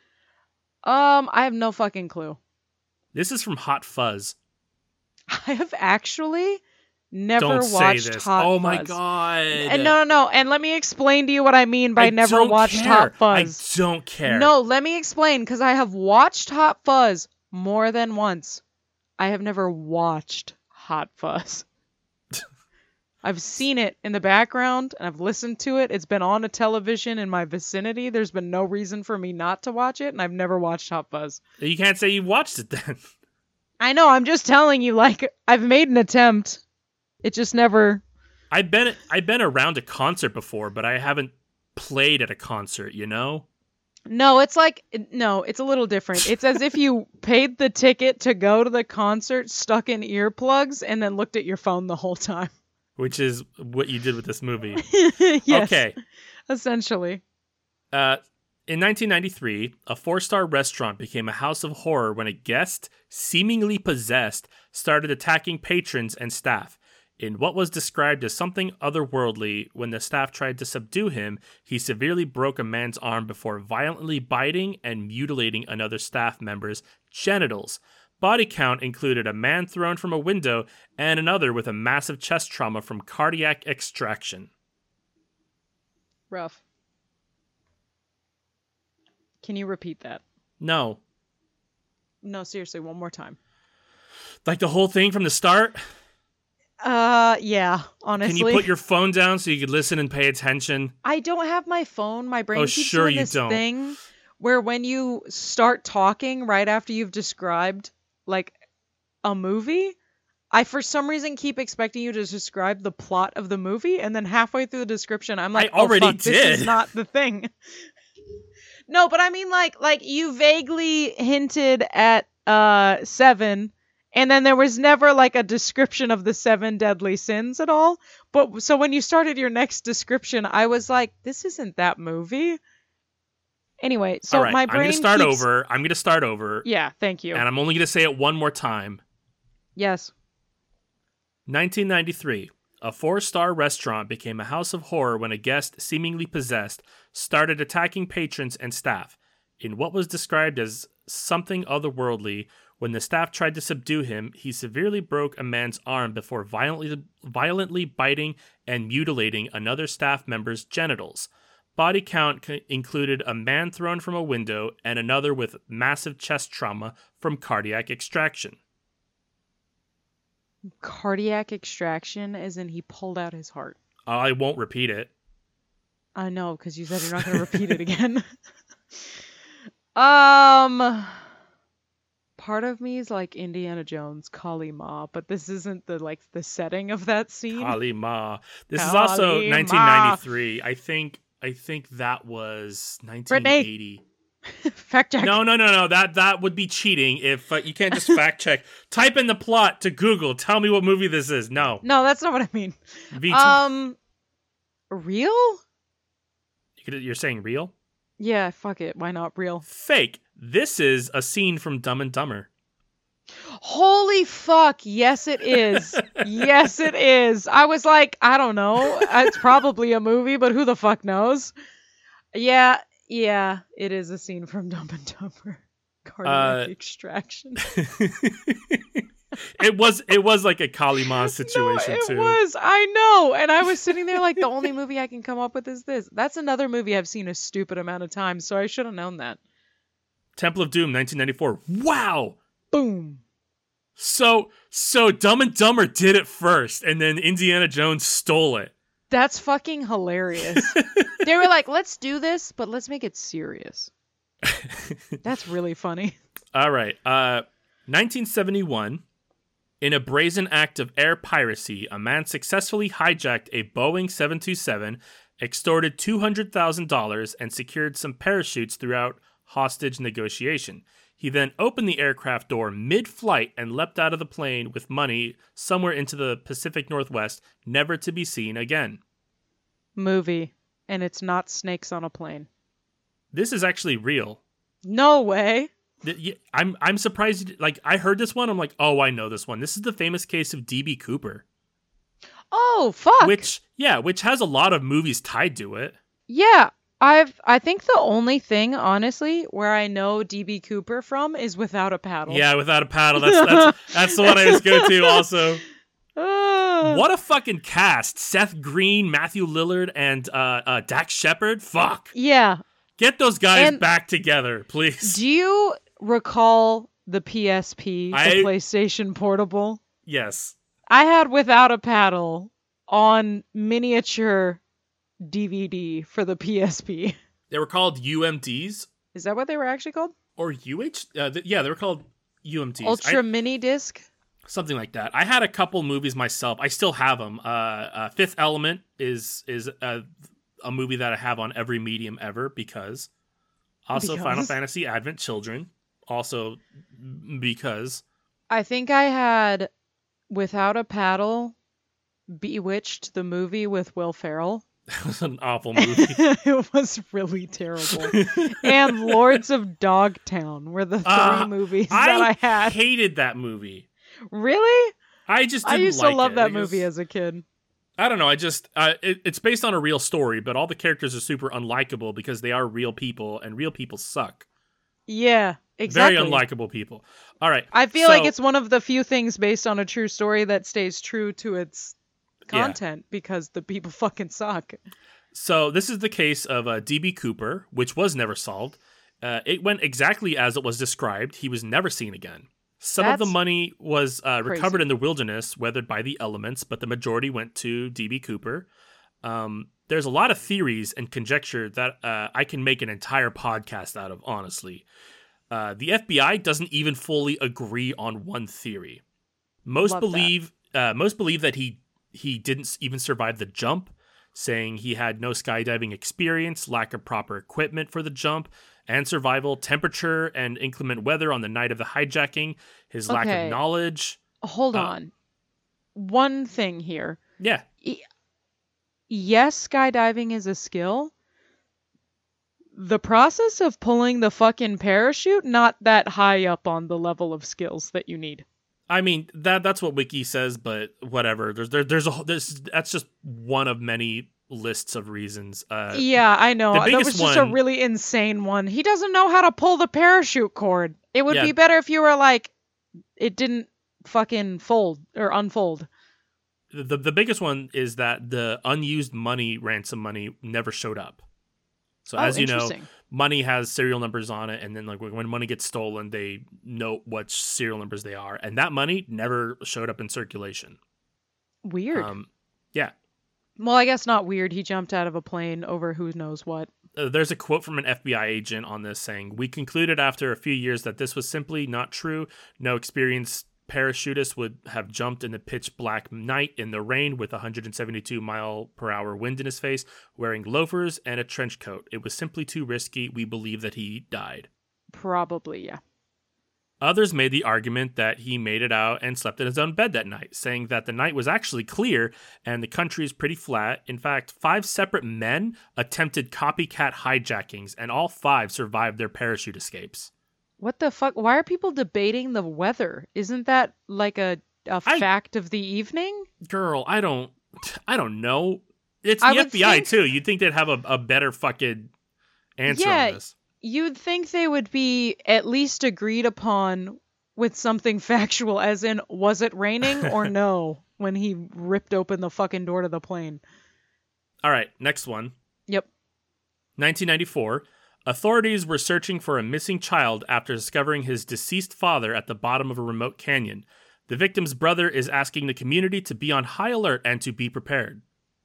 I have no fucking clue. This is from Hot Fuzz. I have actually never Don't say watched this. Hot Oh Fuzz. my god. And no. And let me explain to you what I mean by I never don't watched care. Hot Fuzz. I don't care. No, let me explain, because I have watched Hot Fuzz more than once. I have never watched Hot Fuzz. I've seen it in the background, and I've listened to it. It's been on a television in my vicinity. There's been no reason for me not to watch it, and I've never watched Hot Fuzz. You can't say you watched it then. I know, I'm just telling you, like, I've made an attempt. It just never... I've been around a concert before, but I haven't played at a concert, you know? No, it's like, no, it's a little different. It's as if you paid the ticket to go to the concert, stuck in earplugs, and then looked at your phone the whole time. Which is what you did with this movie. Yes, Okay. essentially. In 1993, a 4-star restaurant became a house of horror when a guest, seemingly possessed, started attacking patrons and staff. In what was described as something otherworldly, when the staff tried to subdue him, he severely broke a man's arm before violently biting and mutilating another staff member's genitals. Body count included a man thrown from a window and another with a massive chest trauma from cardiac extraction. Rough. Can you repeat that? No. No, seriously, one more time. Like the whole thing from the start? Yeah, honestly. Can you put your phone down so you could listen and pay attention? I don't have my phone. My brain Oh, keeps sure doing you this don't. thing where when you start talking right after you've described like a movie, I for some reason keep expecting you to describe the plot of the movie, and then halfway through the description, I'm like, I already oh, fuck, this did. is not the thing. No, but I mean like you vaguely hinted at 7, and then there was never like a description of the 7 deadly sins at all. But so when you started your next description, I was like, this isn't that movie. Anyway, so All right, my I'm brain going to start keeps... over. I'm going to start over. Yeah, thank you. And I'm only going to say it one more time. Yes. 1993. A 4-star restaurant became a house of horror when a guest, seemingly possessed, started attacking patrons and staff. In what was described as something otherworldly, when the staff tried to subdue him, he severely broke a man's arm before violently biting and mutilating another staff member's genitals. Body count included a man thrown from a window and another with massive chest trauma from cardiac extraction. Cardiac extraction, as in he pulled out his heart. I won't repeat it. I know, because you said you're not going to repeat it again. Part of me is like Indiana Jones, Kali Ma, but this isn't the setting of that scene. Kali Ma. This is Kali also Ma. 1993. I think that was 1980. Fact check. No. That would be cheating if you can't just fact check. Type in the plot to Google. Tell me what movie this is. No, that's not what I mean. Real? You're saying real? Yeah, fuck it. Why not real? Fake. This is a scene from Dumb and Dumber. Holy fuck. Yes, it is. Yes, it is. I was like, I don't know. It's probably a movie, but who the fuck knows? Yeah, it is a scene from Dumb and Dumber. Cardiac extraction. It was like a Kali Ma situation too. It was. I know. And I was sitting there like, the only movie I can come up with is this. That's another movie I've seen a stupid amount of times, so I should have known that. Temple of Doom, 1994. Wow. Boom. So Dumb and Dumber did it first, and then Indiana Jones stole it. That's fucking hilarious. They were like, let's do this, but let's make it serious. That's really funny. All right. 1971. In a brazen act of air piracy, a man successfully hijacked a Boeing 727, extorted $200,000, and secured some parachutes throughout hostage negotiation. He then opened the aircraft door mid-flight and leapt out of the plane with money somewhere into the Pacific Northwest, never to be seen again. Movie. And it's not snakes on a plane. This is actually real. No way. I'm surprised. Like, I heard this one. I'm like, oh, I know this one. This is the famous case of D.B. Cooper. Oh, fuck. Which has a lot of movies tied to it. Yeah. I think the only thing, honestly, where I know D.B. Cooper from is Without a Paddle. Yeah, Without a Paddle. That's the one I always go to also. What a fucking cast. Seth Green, Matthew Lillard, and Dax Shepard. Fuck. Yeah. Get those guys back together, please. Do you recall the PSP, the PlayStation Portable? Yes. I had Without a Paddle on miniature DVD for the PSP. They were called UMDs. Is that what they were actually called? Or yeah, they were called UMDs. Ultra Mini Disc? Something like that. I had a couple movies myself. I still have them. Fifth Element is a movie that I have on every medium ever because. Also, Final Fantasy Advent Children. Also, because. I think I had Without a Paddle, Bewitched, the movie with Will Ferrell. That was an awful movie. It was really terrible. And Lords of Dogtown were the 3 movies that I had. I hated that movie. Really? I just didn't used like to love it. that movie as a kid. I don't know. It's based on a real story, but all the characters are super unlikable because they are real people, and real people suck. Yeah, exactly. Very unlikable people. All right. I feel like it's one of the few things based on a true story that stays true to its content because the people fucking suck. So this is the case of D.B. Cooper, which was never solved. It went exactly as it was described. He was never seen again. Some of the That's money was recovered crazy. in the wilderness, weathered by the elements, but the majority went to D.B. Cooper. There's a lot of theories and conjecture that I can make an entire podcast out of, honestly. The FBI doesn't even fully agree on one theory. Most Love that. believe that he didn't even survive the jump, saying he had no skydiving experience, lack of proper equipment for the jump and survival, temperature and inclement weather on the night of the hijacking, his lack of Okay, knowledge. hold Uh, on. One thing here. yeah, Y- Yes, skydiving is a skill. The process of pulling the fucking parachute, not that high up on the level of skills that you need. I mean that's what Wiki says, but whatever. There's that's just one of many lists of reasons. Yeah, I The know. That was biggest just a one, really insane one. He doesn't know how to pull the parachute cord. It would yeah, be better if you were like, it didn't fucking fold or unfold. the biggest one is that the unused ransom money never showed up. So Oh, as you know, interesting. money has serial numbers on it, and then like when money gets stolen, they note what serial numbers they are, and that money never showed up in circulation. Weird. Yeah. Well, I guess not weird. He jumped out of a plane over who knows what. There's a quote from an FBI agent on this saying, "We concluded after a few years that this was simply not true. No experienced parachutist would have jumped in the pitch black night in the rain with 172-mile-per-hour wind in his face, wearing loafers and a trench coat. It was simply too risky. We believe that he died." Probably, yeah. Others made the argument that he made it out and slept in his own bed that night, saying that the night was actually clear and the country is pretty flat. In fact, 5 separate men attempted copycat hijackings, and all 5 survived their parachute escapes. What the fuck? Why are people debating the weather? Isn't that like a I fact of the evening? Girl, I don't know. It's I the would FBI think, too. You'd think they'd have a better fucking answer on yeah, this. you'd think they would be at least agreed upon with something factual, as in, was it raining or no, when he ripped open the fucking door to the plane. All right, next one. Yep. 1994. Authorities were searching for a missing child after discovering his deceased father at the bottom of a remote canyon. The victim's brother is asking the community to be on high alert and to be prepared.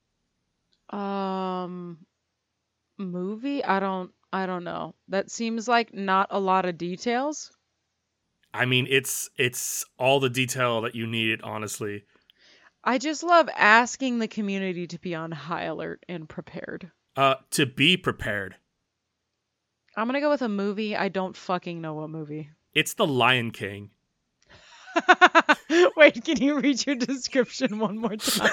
Movie? I don't know. That seems like not a lot of details. I mean, it's all the detail that you need, honestly. I just love asking the community to be on high alert and prepared. To be prepared. I'm gonna go with a movie. I don't fucking know what movie. It's The Lion King. Wait, can you read your description one more time?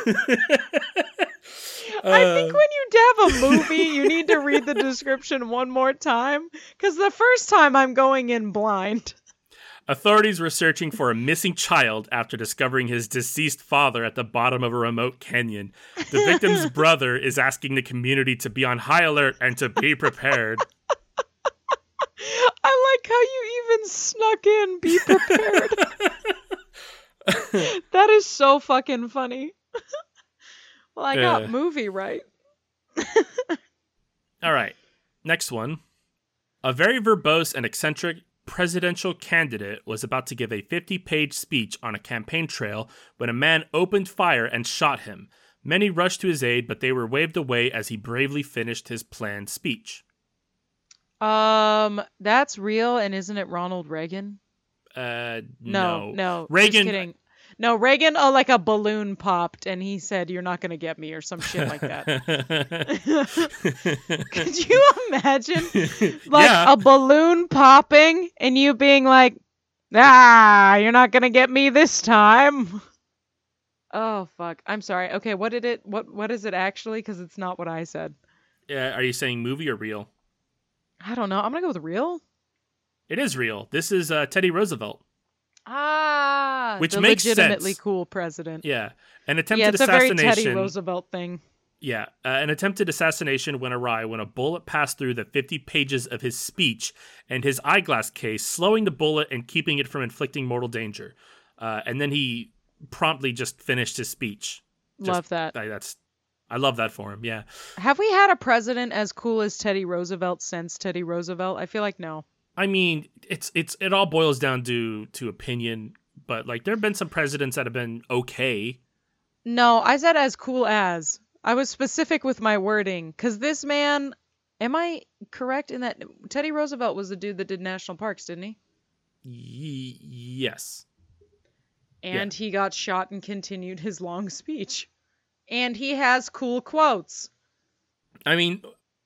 Uh, I think when you have a movie, you need to read the description one more time. Because the first time I'm going in blind. Authorities were searching for a missing child after discovering his deceased father at the bottom of a remote canyon. The victim's brother is asking the community to be on high alert and to be prepared. I like how you even snuck in, be prepared. That is so fucking funny. Well, I got movie right. All right, next one. A very verbose and eccentric presidential candidate was about to give a 50-page speech on a campaign trail when a man opened fire and shot him. Many rushed to his aid, but they were waved away as he bravely finished his planned speech. That's real, and isn't it Ronald Reagan? No. Reagan. Just Reagan. kidding. No, Reagan, like a balloon popped, and he said, "You're not gonna get me," or some shit like that. Could you imagine, like, Yeah. a balloon popping, and you being like, "You're not gonna get me this time." Oh fuck! I'm sorry. Okay, what is it actually? Because it's not what I said. Are you saying movie or real? I don't know. I'm gonna go with real. It is real. This is Teddy Roosevelt. Which The makes legitimately sense. cool president. Yeah. An Yeah, attempted it's a very assassination. Teddy Roosevelt thing. Yeah. An attempted assassination went awry when a bullet passed through the 50 pages of his speech and his eyeglass case, slowing the bullet and keeping it from inflicting mortal danger. And then he promptly just finished his speech. Love that. That's I love that for him. Yeah. Have we had a president as cool as Teddy Roosevelt since Teddy Roosevelt? I feel like no. I mean, it all boils down to opinion, but like there have been some presidents that have been okay. No, I said as cool as. I was specific with my wording because this man, am I correct in that Teddy Roosevelt was the dude that did national parks, didn't he? Yes. And he got shot and continued his long speech. And he has cool quotes. I mean,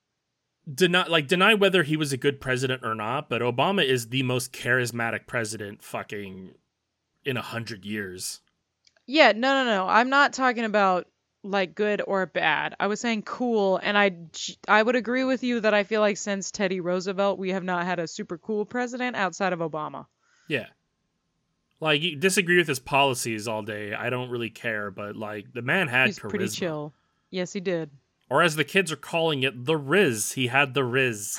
deny whether he was a good president or not, but Obama is the most charismatic president fucking in 100 years. Yeah, no. I'm not talking about like good or bad. I was saying cool, and I would agree with you that I feel like since Teddy Roosevelt, we have not had a super cool president outside of Obama. Yeah. Like, you disagree with his policies all day. I don't really care, but like the man had He's charisma. pretty chill. Yes, he did. Or as the kids are calling it, the Riz. He had the Riz.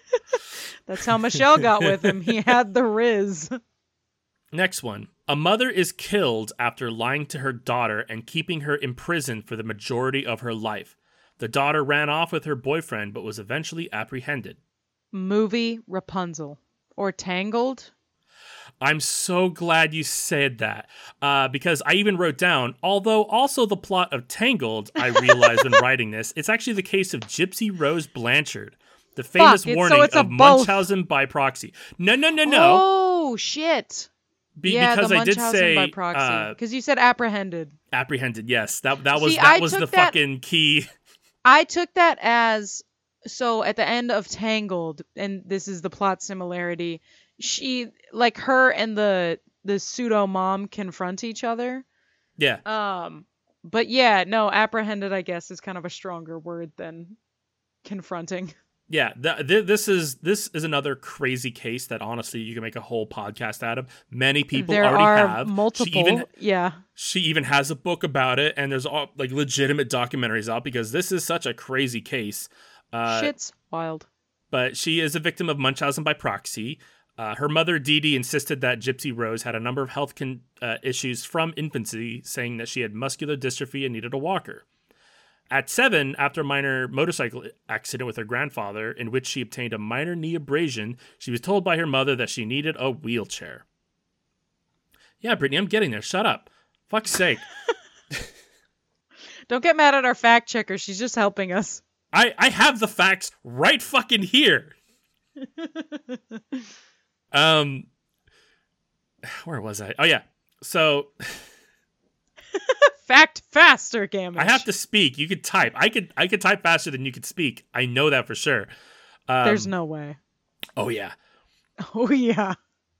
That's how Michelle got with him. He had the Riz. Next one. A mother is killed after lying to her daughter and keeping her imprisoned for the majority of her life. The daughter ran off with her boyfriend but was eventually apprehended. Movie Rapunzel. Or Tangled. I'm so glad you said that, because I even wrote down, although also the plot of Tangled, I realized when writing this, it's actually the case of Gypsy Rose Blanchard, the famous warning of Munchausen by proxy. No. Oh, shit. Because I did say by proxy. Because you said apprehended. Apprehended, yes. That was the fucking key. I took that as, so at the end of Tangled, and this is the plot similarity, she, like, her and the pseudo mom confront each other. Yeah. But yeah, no, apprehended, I guess, is kind of a stronger word than confronting. Yeah, this is another crazy case that honestly you can make a whole podcast out of. Many people already have multiple. She even has a book about it, and there's all like legitimate documentaries out because this is such a crazy case. Shit's wild. But she is a victim of Munchausen by proxy. Her mother, Dee Dee, insisted that Gypsy Rose had a number of health issues from infancy, saying that she had muscular dystrophy and needed a walker. At 7, after a minor motorcycle accident with her grandfather, in which she obtained a minor knee abrasion, she was told by her mother that she needed a wheelchair. Yeah, Brittany, I'm getting there. Shut up. Fuck's sake. Don't get mad at our fact checker. She's just helping us. I have the facts right fucking here. Where was I? Oh yeah. So fact faster, Gamish. I have to speak. You could type. I could type faster than you could speak. I know that for sure. There's no way. Oh yeah. Oh yeah.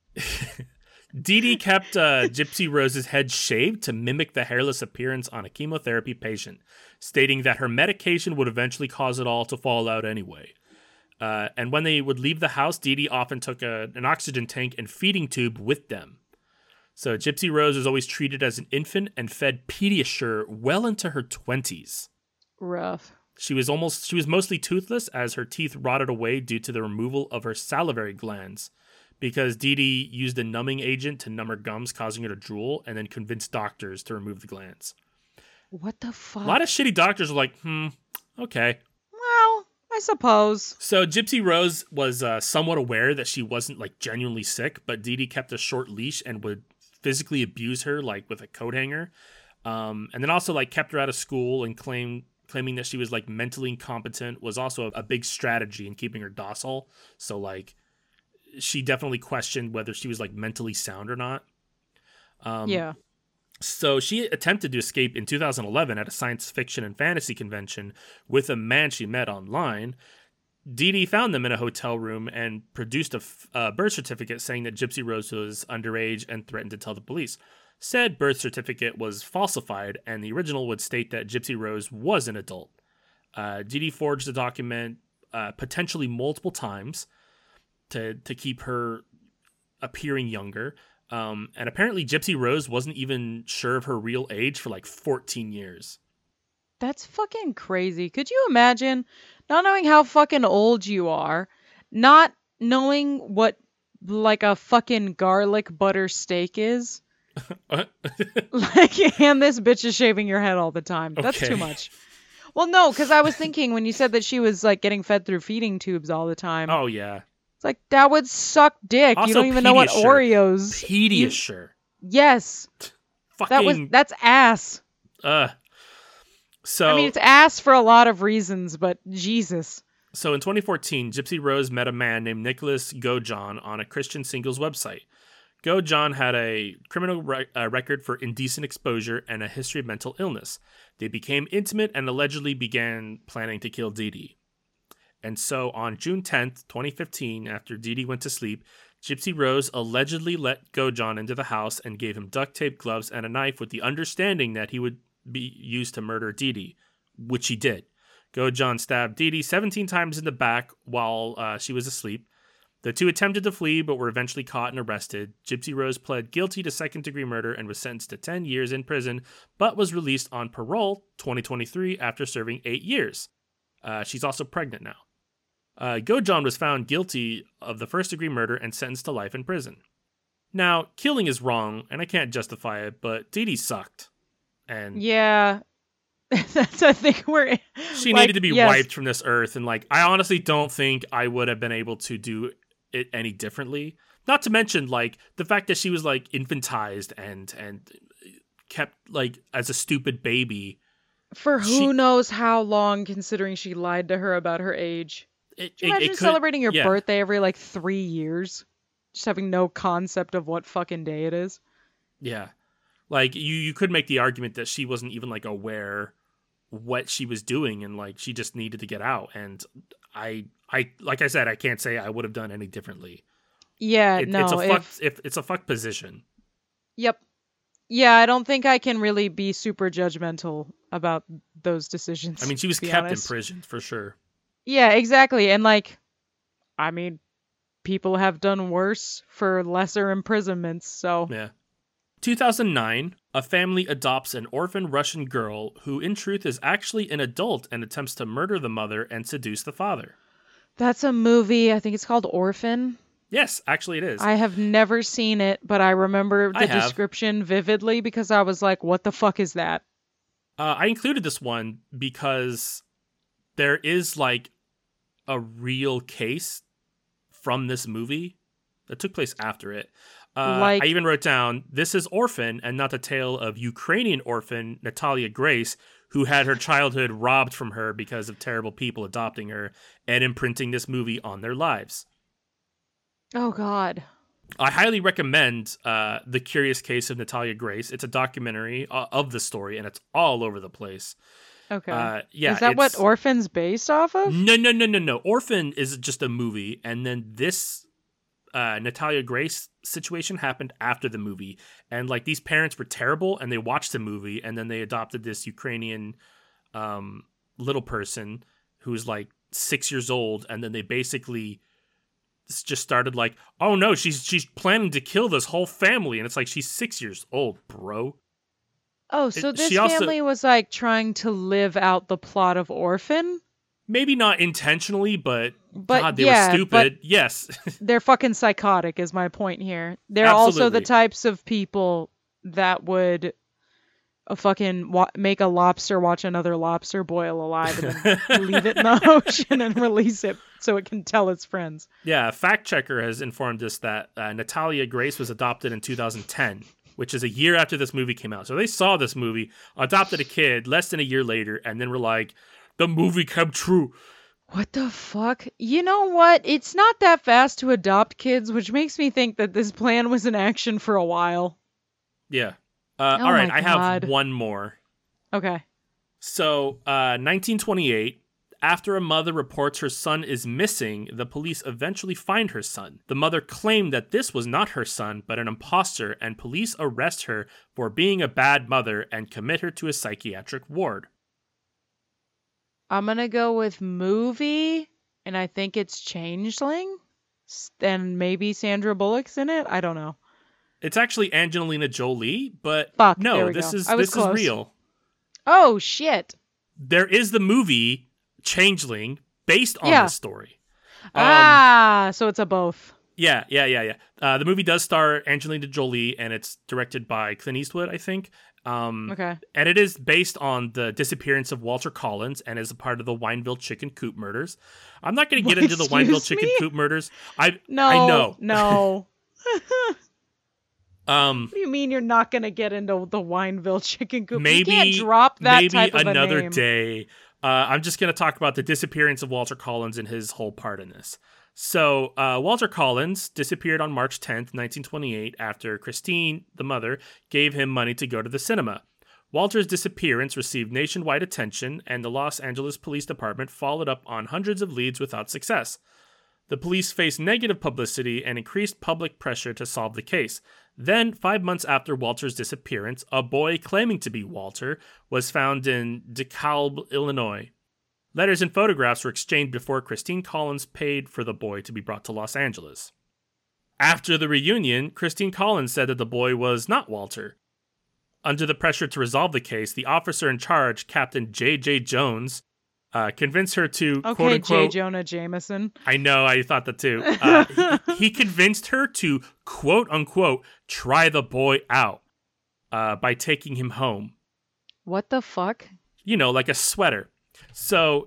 Dee Dee kept Gypsy Rose's head shaved to mimic the hairless appearance on a chemotherapy patient, stating that her medication would eventually cause it all to fall out anyway. And when they would leave the house, Dee Dee often took an oxygen tank and feeding tube with them. So Gypsy Rose was always treated as an infant and fed Pediasure well into her 20s. Rough. She was mostly toothless as her teeth rotted away due to the removal of her salivary glands, because Dee Dee used a numbing agent to numb her gums, causing her to drool, and then convinced doctors to remove the glands. What the fuck? A lot of shitty doctors were like, okay. Well, I suppose. So Gypsy Rose was somewhat aware that she wasn't like genuinely sick, but Dee Dee kept a short leash and would physically abuse her like with a coat hanger. And then also like kept her out of school and claiming that she was like mentally incompetent was also a big strategy in keeping her docile. So like she definitely questioned whether she was like mentally sound or not. Yeah. So she attempted to escape in 2011 at a science fiction and fantasy convention with a man she met online. Dee Dee found them in a hotel room and produced a birth certificate saying that Gypsy Rose was underage and threatened to tell the police. Said birth certificate was falsified, and the original would state that Gypsy Rose was an adult. Dee Dee forged the document potentially multiple times to keep her appearing younger. And apparently Gypsy Rose wasn't even sure of her real age for like 14 years. That's fucking crazy. Could you imagine not knowing how fucking old you are, not knowing what like a fucking garlic butter steak is? Like, and this bitch is shaving your head all the time. That's too much. Well, no, because I was thinking when you said that she was like getting fed through feeding tubes all the time. Oh yeah. It's like that would suck dick. You Also, don't even know what Pediasure. Oreos. Pediasure. Yes, Fucking. that's ass. So. I mean, it's ass for a lot of reasons, but Jesus. So in 2014, Gypsy Rose met a man named Nicholas Gojon on a Christian singles website. Gojon had a criminal record for indecent exposure and a history of mental illness. They became intimate and allegedly began planning to kill Dee Dee. And so on June 10th, 2015, after Dee Dee went to sleep, Gypsy Rose allegedly let Gojon into the house and gave him duct tape, gloves, and a knife with the understanding that he would be used to murder Dee Dee, which he did. Gojon stabbed Dee Dee 17 times in the back while she was asleep. The two attempted to flee, but were eventually caught and arrested. Gypsy Rose pled guilty to second-degree murder and was sentenced to 10 years in prison, but was released on parole 2023 after serving 8 years. She's also pregnant now. Gojon was found guilty of the first-degree murder and sentenced to life in prison. Now, killing is wrong, and I can't justify it, but Dee Dee sucked. And yeah, that's I think where she needed to be wiped from this earth, and like I honestly don't think I would have been able to do it any differently. Not to mention like the fact that she was like infantized and kept like as a stupid baby for who knows how long, considering she lied to her about her age. Imagine celebrating your birthday every like 3 years, just having no concept of what fucking day it is. Yeah, like you could make the argument that she wasn't even like aware what she was doing, and like she just needed to get out. And I like I said, I can't say I would have done any differently. Yeah, it's a fucked position. Yep. Yeah, I don't think I can really be super judgmental about those decisions. I mean, she was kept in prison for sure. Yeah, exactly. And like, I mean, people have done worse for lesser imprisonments, so. Yeah. 2009, a family adopts an orphan Russian girl who in truth is actually an adult and attempts to murder the mother and seduce the father. That's a movie. I think it's called Orphan. Yes, actually it is. I have never seen it, but I remember the description vividly because I was like, what the fuck is that? I included this one because there is like a real case from this movie that took place after it. I even wrote down, this is Orphan and not the tale of Ukrainian orphan Natalia Grace, who had her childhood robbed from her because of terrible people adopting her and imprinting this movie on their lives. Oh, God. I highly recommend The Curious Case of Natalia Grace. It's a documentary of the story, and it's all over the place. Okay. Is that what Orphan's based off of? No. Orphan is just a movie, and then this Natalia Grace situation happened after the movie. And like these parents were terrible, and they watched the movie, and then they adopted this Ukrainian little person who's like 6 years old, and then they basically just started like, oh no, she's planning to kill this whole family, and it's like she's 6 years old, bro. Oh, so this family was like trying to live out the plot of Orphan? Maybe not intentionally, but God, they were stupid. Yes. They're fucking psychotic is my point here. They're Absolutely. Also the types of people that would make a lobster watch another lobster boil alive and then leave it in the ocean and release it so it can tell its friends. Yeah, a fact checker has informed us that Natalia Grace was adopted in 2010, which is a year after this movie came out. So they saw this movie, adopted a kid less than a year later, and then were like, the movie came true. What the fuck? You know what? It's not that fast to adopt kids, which makes me think that this plan was in action for a while. Yeah. All right, I have one more. Okay. So, 1928, after a mother reports her son is missing, the police eventually find her son. The mother claimed that this was not her son, but an imposter, and police arrest her for being a bad mother and commit her to a psychiatric ward. I'm going to go with movie, and I think it's Changeling, and maybe Sandra Bullock's in it. I don't know. It's actually Angelina Jolie, but no, this is real. Oh, shit. There is the movie Changeling based on this story. So it's a both. Yeah. The movie does star Angelina Jolie, and it's directed by Clint Eastwood, I think. Okay. And it is based on the disappearance of Walter Collins and is a part of the Wineville chicken coop murders. I'm not going to get into the Wineville chicken coop murders. I know. No. What do you mean you're not going to get into the Wineville chicken coop? You can't drop that type of a name. Maybe another day. I'm just going to talk about the disappearance of Walter Collins and his whole part in this. So, Walter Collins disappeared on March 10th, 1928, after Christine, the mother, gave him money to go to the cinema. Walter's disappearance received nationwide attention, and the Los Angeles Police Department followed up on hundreds of leads without success. The police faced negative publicity and increased public pressure to solve the case. Then, 5 months after Walter's disappearance, a boy claiming to be Walter was found in DeKalb, Illinois. Letters and photographs were exchanged before Christine Collins paid for the boy to be brought to Los Angeles. After the reunion, Christine Collins said that the boy was not Walter. Under the pressure to resolve the case, the officer in charge, Captain J.J. Jones, convinced her to, quote-unquote... J. Jonah Jameson. I know, I thought that too. He convinced her to, quote-unquote, try the boy out by taking him home. What the fuck? You know, like a sweater. So,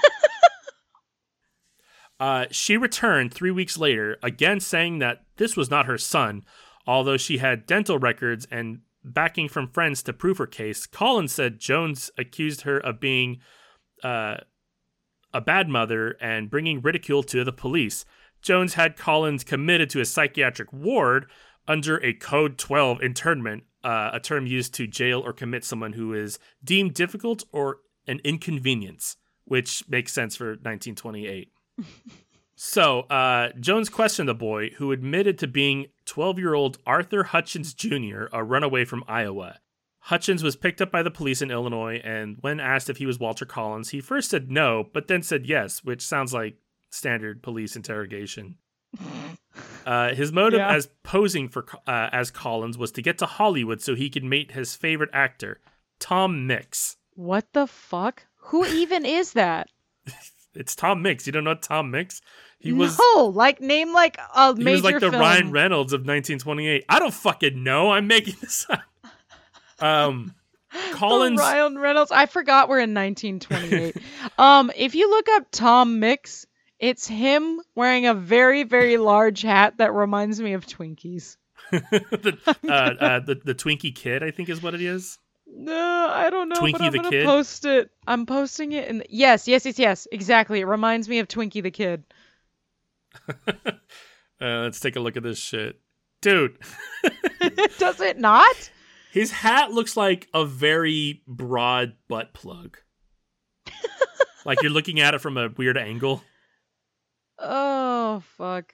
she returned 3 weeks later, again saying that this was not her son, although she had dental records and backing from friends to prove her case. Collins said Jones accused her of being a bad mother and bringing ridicule to the police. Jones had Collins committed to a psychiatric ward under a Code 12 internment, a term used to jail or commit someone who is deemed difficult or an inconvenience, which makes sense for 1928. So, Jones questioned the boy, who admitted to being 12-year-old Arthur Hutchins Jr., a runaway from Iowa. Hutchins was picked up by the police in Illinois, and when asked if he was Walter Collins, he first said no, but then said yes, which sounds like standard police interrogation. His motive as posing for as Collins was to get to Hollywood so he could meet his favorite actor, Tom Mix. What the fuck? Who even is that? It's Tom Mix. You don't know Tom Mix? He name like a major film. He was like the Ryan Reynolds of 1928. I don't fucking know. I'm making this up. Collins. Ryan Reynolds. I forgot we're in 1928. If you look up Tom Mix, it's him wearing a very, very large hat that reminds me of Twinkies. the Twinkie Kid, I think is what it is. No, I don't know. Twinkie but I'm the gonna Kid? post it. I'm posting it in. Yes. Exactly. It reminds me of Twinkie the Kid. Let's take a look at this shit, dude. Does it not? His hat looks like a very broad butt plug. Like you're looking at it from a weird angle. Oh fuck.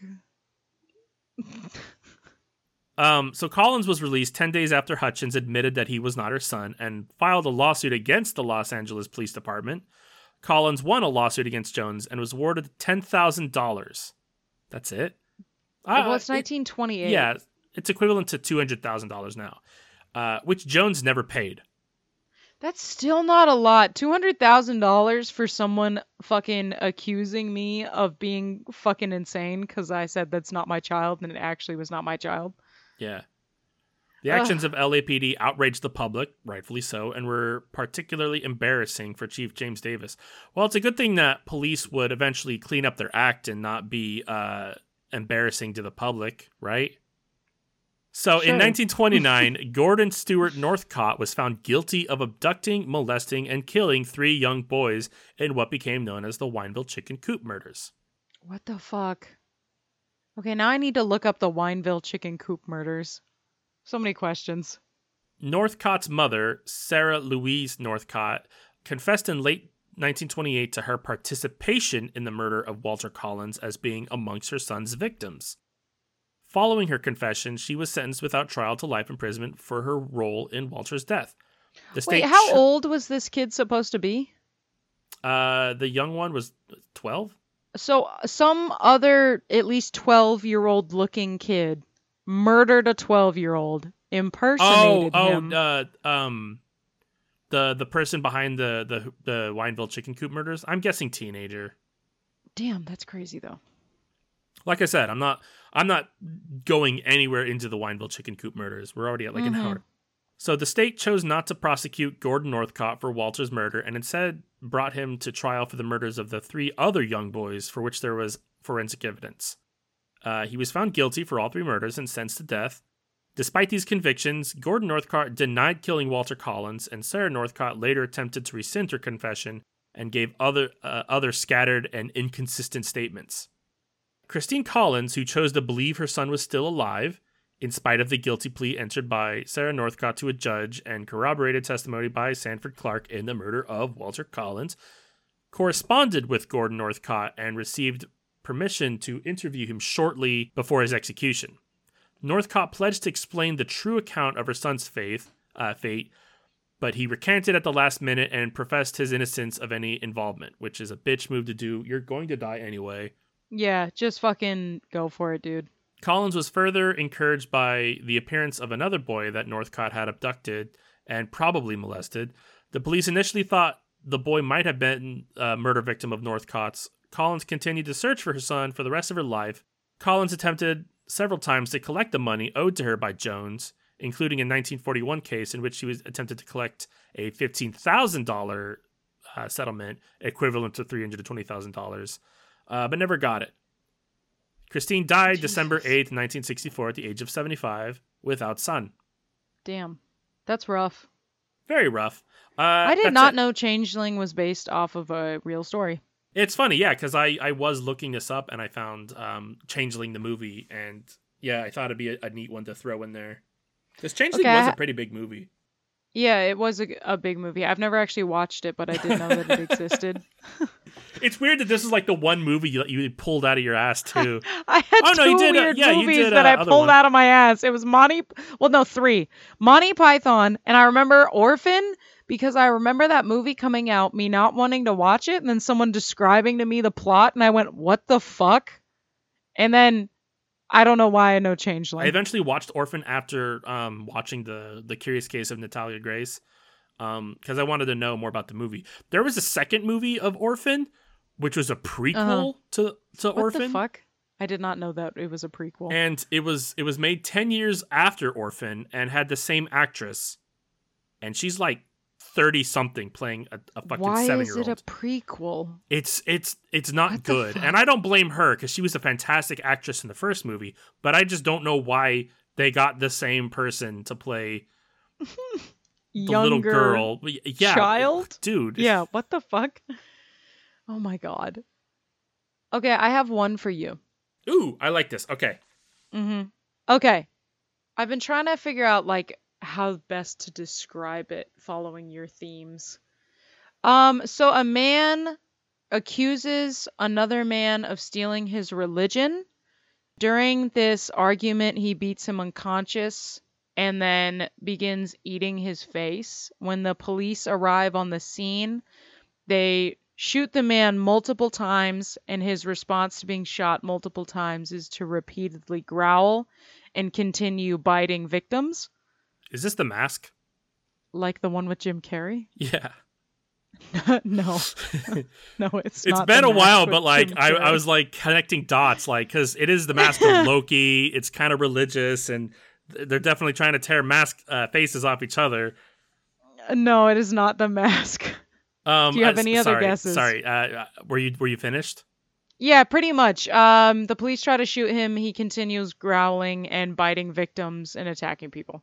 So Collins was released 10 days after Hutchins admitted that he was not her son and filed a lawsuit against the Los Angeles Police Department. Collins won a lawsuit against Jones and was awarded $10,000. That's it. Well, it's 1928. Yeah, it's equivalent to $200,000 now, which Jones never paid. That's still not a lot. $200,000 for someone fucking accusing me of being fucking insane because I said that's not my child and it actually was not my child. Yeah. The actions of LAPD outraged the public, rightfully so, and were particularly embarrassing for Chief James Davis. Well, it's a good thing that police would eventually clean up their act and not be embarrassing to the public, right? So Sure. In 1929, Gordon Stewart Northcott was found guilty of abducting, molesting, and killing 3 young boys in what became known as the Wineville Chicken Coop murders. What the fuck? Okay, now I need to look up the Wineville Chicken Coop murders. So many questions. Northcott's mother, Sarah Louise Northcott, confessed in late 1928 to her participation in the murder of Walter Collins as being amongst her son's victims. Following her confession, she was sentenced without trial to life imprisonment for her role in Walter's death. Wait, how old was this kid supposed to be? The young one was 12? So some other at least 12-year-old looking kid murdered a 12-year-old, impersonated him. The person behind the Wineville Chicken Coop murders? I'm guessing teenager. Damn, that's crazy though. Like I said, I'm not going anywhere into the Wineville Chicken Coop murders. We're already at like an hour. So the state chose not to prosecute Gordon Northcott for Walter's murder and instead brought him to trial for the murders of the 3 other young boys for which there was forensic evidence. He was found guilty for all 3 murders and sentenced to death. Despite these convictions, Gordon Northcott denied killing Walter Collins, and Sarah Northcott later attempted to rescind her confession and gave other scattered and inconsistent statements. Christine Collins, who chose to believe her son was still alive, in spite of the guilty plea entered by Sarah Northcott to a judge and corroborated testimony by Sanford Clark in the murder of Walter Collins, corresponded with Gordon Northcott and received permission to interview him shortly before his execution. Northcott pledged to explain the true account of her son's fate, but he recanted at the last minute and professed his innocence of any involvement, which is a bitch move to do. You're going to die anyway. Yeah, just fucking go for it, dude. Collins was further encouraged by the appearance of another boy that Northcott had abducted and probably molested. The police initially thought the boy might have been a murder victim of Northcott's. Collins continued to search for her son for the rest of her life. Collins attempted several times to collect the money owed to her by Jones, including a 1941 case in which she was attempted to collect a $15,000 settlement equivalent to $320,000, but never got it. Christine died December 8th, 1964 at the age of 75 without son. Damn. That's rough. Very rough. I did not know Changeling was based off of a real story. It's funny, yeah, because I was looking this up and I found Changeling the movie, and yeah, I thought it'd be a neat one to throw in there. Because Changeling was a pretty big movie. Yeah, it was a big movie. I've never actually watched it, but I did know that it existed. It's weird that this is like the one movie you pulled out of your ass too. I had two weird movies that I pulled out of my ass. It was three. Monty Python, and I remember Orphan because I remember that movie coming out, me not wanting to watch it, and then someone describing to me the plot, and I went, "What the fuck?" And then I don't know why I know Changeling. I eventually watched Orphan after watching the Curious Case of Natalia Grace, because I wanted to know more about the movie. There was a second movie of Orphan, which was a prequel to Orphan. What the fuck? I did not know that it was a prequel. And it was made 10 years after Orphan and had the same actress, and she's like 30 something playing a fucking 7-year-old. Why is it a prequel? It's not good, and I don't blame her because she was a fantastic actress in the first movie, but I just don't know why they got the same person to play the little girl. Yeah, child, dude. Yeah, what the fuck? Oh my god. Okay, I have one for you. Ooh, I like this. Okay. Okay. I've been trying to figure out like how best to describe it following your themes. So a man accuses another man of stealing his religion. During this argument, he beats him unconscious and then begins eating his face. When the police arrive on the scene, they shoot the man multiple times, and his response to being shot multiple times is to repeatedly growl and continue biting victims. Is this The Mask? Like the one with Jim Carrey? Yeah. No. No, it's not. It's been a while, but like I was like connecting dots, like because it is The Mask of Loki. It's kind of religious, and they're definitely trying to tear mask faces off each other. No, it is not The Mask. Do you have any other guesses? Sorry, were you finished? Yeah, pretty much. The police try to shoot him. He continues growling and biting victims and attacking people.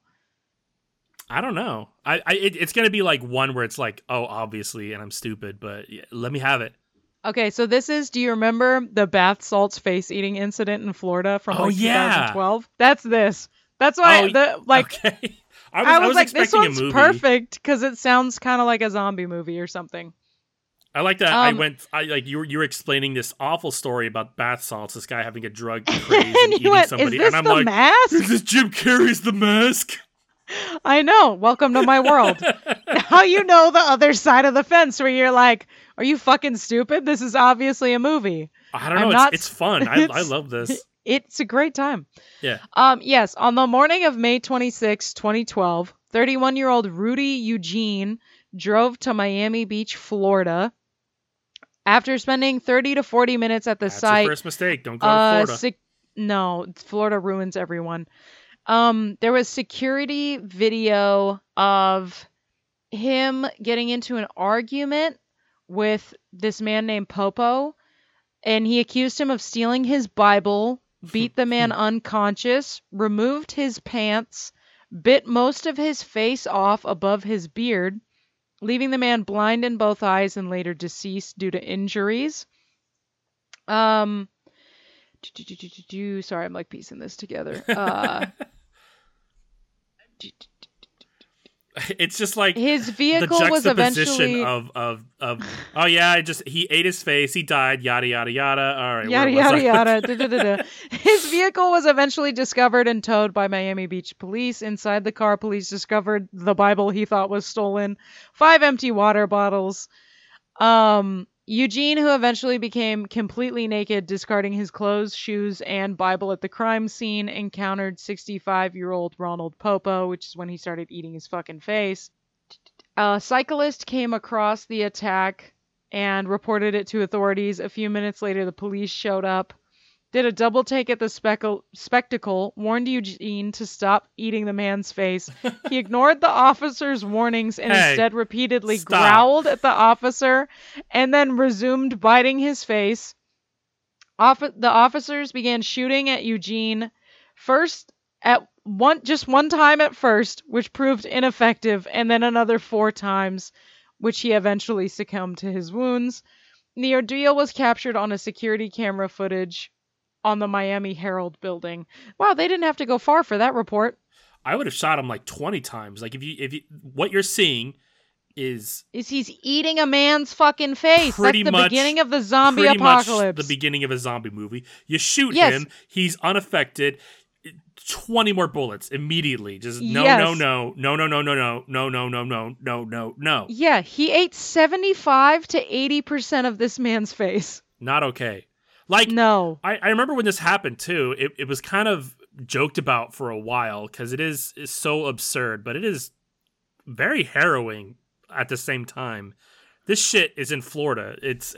I don't know. It's gonna be like one where it's like, oh, obviously, and I'm stupid, but yeah, let me have it. Okay, so this is. Do you remember the bath salts face eating incident in Florida from 2012? That's this. That's why Okay. I was like, this one's perfect because it sounds kind of like a zombie movie or something. I like that. You were explaining this awful story about bath salts. This guy having a drug craze and eating somebody, is this and I'm the like, Mask? Is this Jim Carrey's The Mask? I know. Welcome to my world. How you know the other side of the fence where you're like, are you fucking stupid? This is obviously a movie. I don't know. It's fun. I love this. It's a great time. Yeah. Yes. On the morning of May 26, 2012, 31-year-old Rudy Eugene drove to Miami Beach, Florida. After spending 30 to 40 minutes at the site. That's your first mistake. Don't go to Florida. No, Florida ruins everyone. There was security video of him getting into an argument with this man named Popo, and he accused him of stealing his Bible, beat the man unconscious, removed his pants, bit most of his face off above his beard, leaving the man blind in both eyes and later deceased due to injuries. Sorry, I'm like piecing this together. It's just like His the vehicle was juxtaposition eventually of oh yeah, he ate his face, he died, yada yada yada. All right, yada where was yada I? yada. Da. His vehicle was eventually discovered and towed by Miami Beach police. Inside the car, police discovered the Bible he thought was stolen, 5 empty water bottles. Eugene, who eventually became completely naked, discarding his clothes, shoes, and Bible at the crime scene, encountered 65-year-old Ronald Popo, which is when he started eating his fucking face. A cyclist came across the attack and reported it to authorities. A few minutes later, the police showed up, did a double take at the spectacle, warned Eugene to stop eating the man's face. He ignored the officer's warnings and Hey, instead repeatedly stop. growled at the officer and then resumed biting his face. The officers began shooting at Eugene, first at just one time at first, which proved ineffective, and then another 4 times, which he eventually succumbed to his wounds. The ordeal was captured on a security camera footage on the Miami Herald building. Wow, they didn't have to go far for that report. I would have shot him like 20 times. Like if you what you're seeing is he's eating a man's fucking face. pretty That's the much beginning of the zombie pretty apocalypse. much the beginning of a zombie movie. You shoot Yes. him, he's unaffected. 20 more bullets immediately. Just no. Yeah, he ate 75 to 80% of this man's face. Not okay. Like, No. I remember when this happened too. It was kind of joked about for a while because it is so absurd, but it is very harrowing at the same time. This shit is in Florida.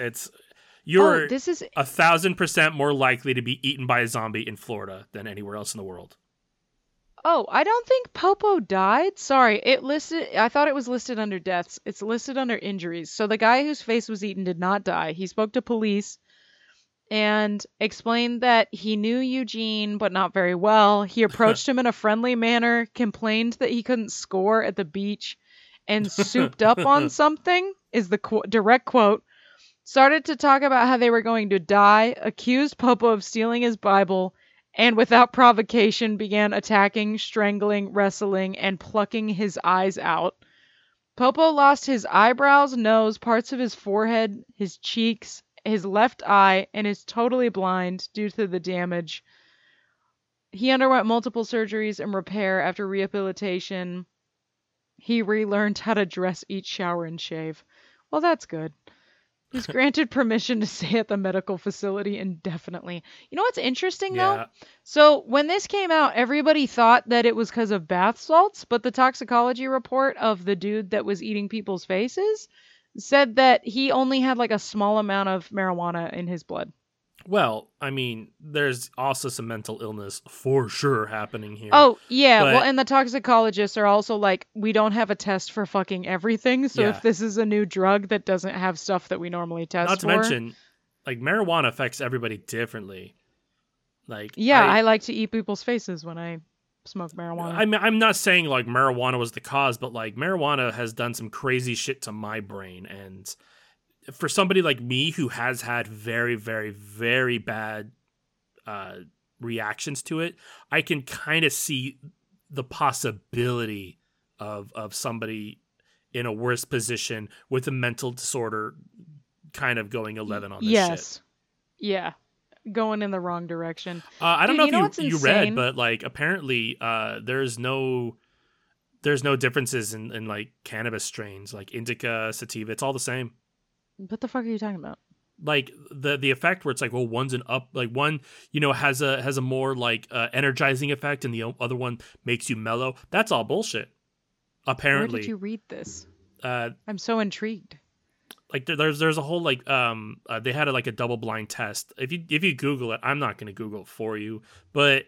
You're this is 1,000% more likely to be eaten by a zombie in Florida than anywhere else in the world. Oh, I don't think Popo died. Sorry, I thought it was listed under deaths. It's listed under injuries. So the guy whose face was eaten did not die. He spoke to police and explained that he knew Eugene, but not very well. He approached him in a friendly manner, complained that he couldn't score at the beach, and souped up on something, is the direct quote. Started to talk about how they were going to die, accused Popo of stealing his Bible, and without provocation began attacking, strangling, wrestling, and plucking his eyes out. Popo lost his eyebrows, nose, parts of his forehead, his cheeks, his left eye, and is totally blind due to the damage. He underwent multiple surgeries and repair after rehabilitation. He relearned how to dress, eat, shower, and shave. Well, that's good. He's granted permission to stay at the medical facility indefinitely. You know what's interesting, though? So when this came out, everybody thought that it was because of bath salts, but the toxicology report of the dude that was eating people's faces said that he only had like a small amount of marijuana in his blood. Well, I mean, there's also some mental illness for sure happening here. Oh, yeah. But- well, and the toxicologists are also like, we don't have a test for fucking everything. So Yeah. if this is a new drug that doesn't have stuff that we normally test Not to for. mention, like, marijuana affects everybody differently. Like, Yeah, I like to eat people's faces when I smoke marijuana. I'm not saying like marijuana was the cause, but like marijuana has done some crazy shit to my brain, and for somebody like me who has had very, very, very bad reactions to it, I can kind of see the possibility of somebody in a worse position with a mental disorder kind of going 11 on this shit. Yeah. Going in the wrong direction. I don't Dude, know what's if you read, insane? but like apparently there's no differences in like cannabis strains, like indica, sativa. It's all the same. What the fuck are you talking about? Like the effect where it's like, well, one's an up, like one, you know, has a more like energizing effect, and the other one makes you mellow. That's all bullshit. Apparently. Where did you read this? I'm so intrigued. Like there's a whole like they had like a double blind test. If you Google it, I'm not going to Google it for you, but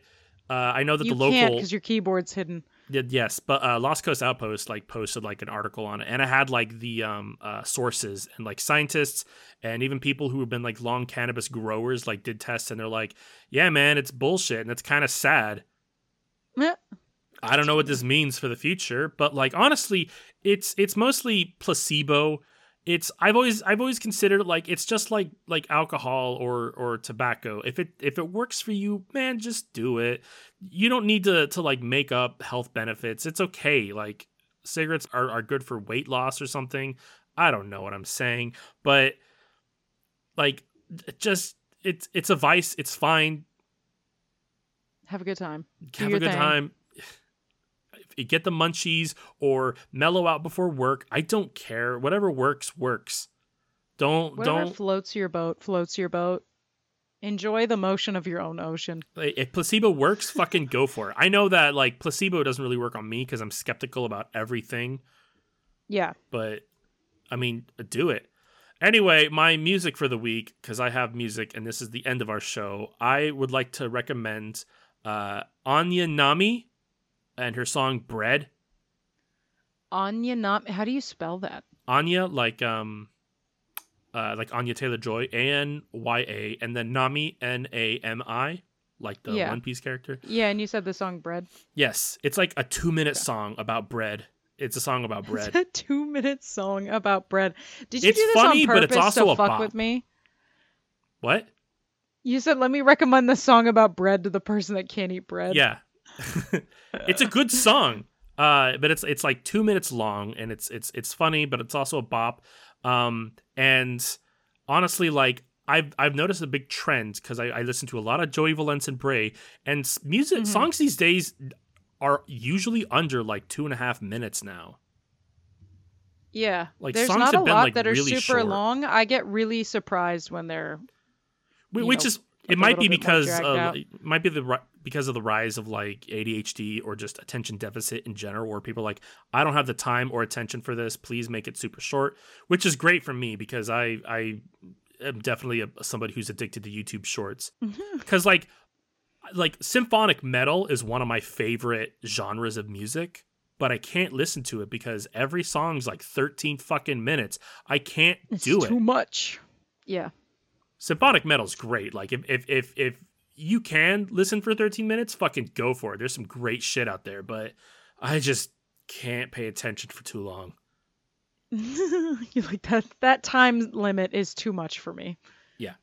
I know that You the can't local because your keyboard's hidden. yes, but Lost Coast Outpost like posted like an article on it, and it had like the sources and like scientists and even people who have been like long cannabis growers like did tests, and they're like, yeah, man, it's bullshit, and it's kind of sad. Meh. I don't know what this means for the future, but like honestly, it's mostly placebo. I've always considered like it's just like alcohol or tobacco. If it works for you, man, just do it. You don't need to like make up health benefits. It's okay. Like cigarettes are good for weight loss or something. I don't know what I'm saying, but like just it's a vice. It's fine. Have a good time. Do Have a your good thing. time. Get the munchies or mellow out before work. I don't care. Whatever works, works. Whatever Don't. floats your boat, floats your boat. Enjoy the motion of your own ocean. If placebo works, fucking go for it. I know that like placebo doesn't really work on me because I'm skeptical about everything, Yeah. but I mean, do it. Anyway, my music for the week, because I have music and this is the end of our show, I would like to recommend Anya Nami and her song Bread. Anya not how do you spell that? Anya, like Anya Taylor-Joy, Anya, and then Nami, Nami, like the Yeah. One Piece character. Yeah, and you said the song Bread. Yes, it's like a 2-minute song about bread. It's a song about bread. It's a 2-minute song about bread. Did you It's do this funny, on but purpose it's also to a fuck bop. with me? What? You said let me recommend the song about bread to the person that can't eat bread. Yeah. It's a good song. But it's like 2 minutes long and it's funny, but it's also a bop. And honestly, like I've noticed a big trend because I listen to a lot of Joey Valence and Bray, and music songs these days are usually under like 2.5 minutes now. Yeah. Like, There's songs not a have been, lot like, that are really super short. long. I get really surprised when they're Which is like it a might be little bit more because dragged of out. because of the rise of like ADHD or just attention deficit in general, where people are like, I don't have the time or attention for this. Please make it super short, which is great for me because I am definitely somebody who's addicted to YouTube Shorts. Because like symphonic metal is one of my favorite genres of music, but I can't listen to it because every song's like 13 fucking minutes. I can't do it. Too much. Yeah. Symphonic metal's great. Like if you can listen for 13 minutes, fucking go for it. There's some great shit out there, but I just can't pay attention for too long. You like that time limit is too much for me. Yeah.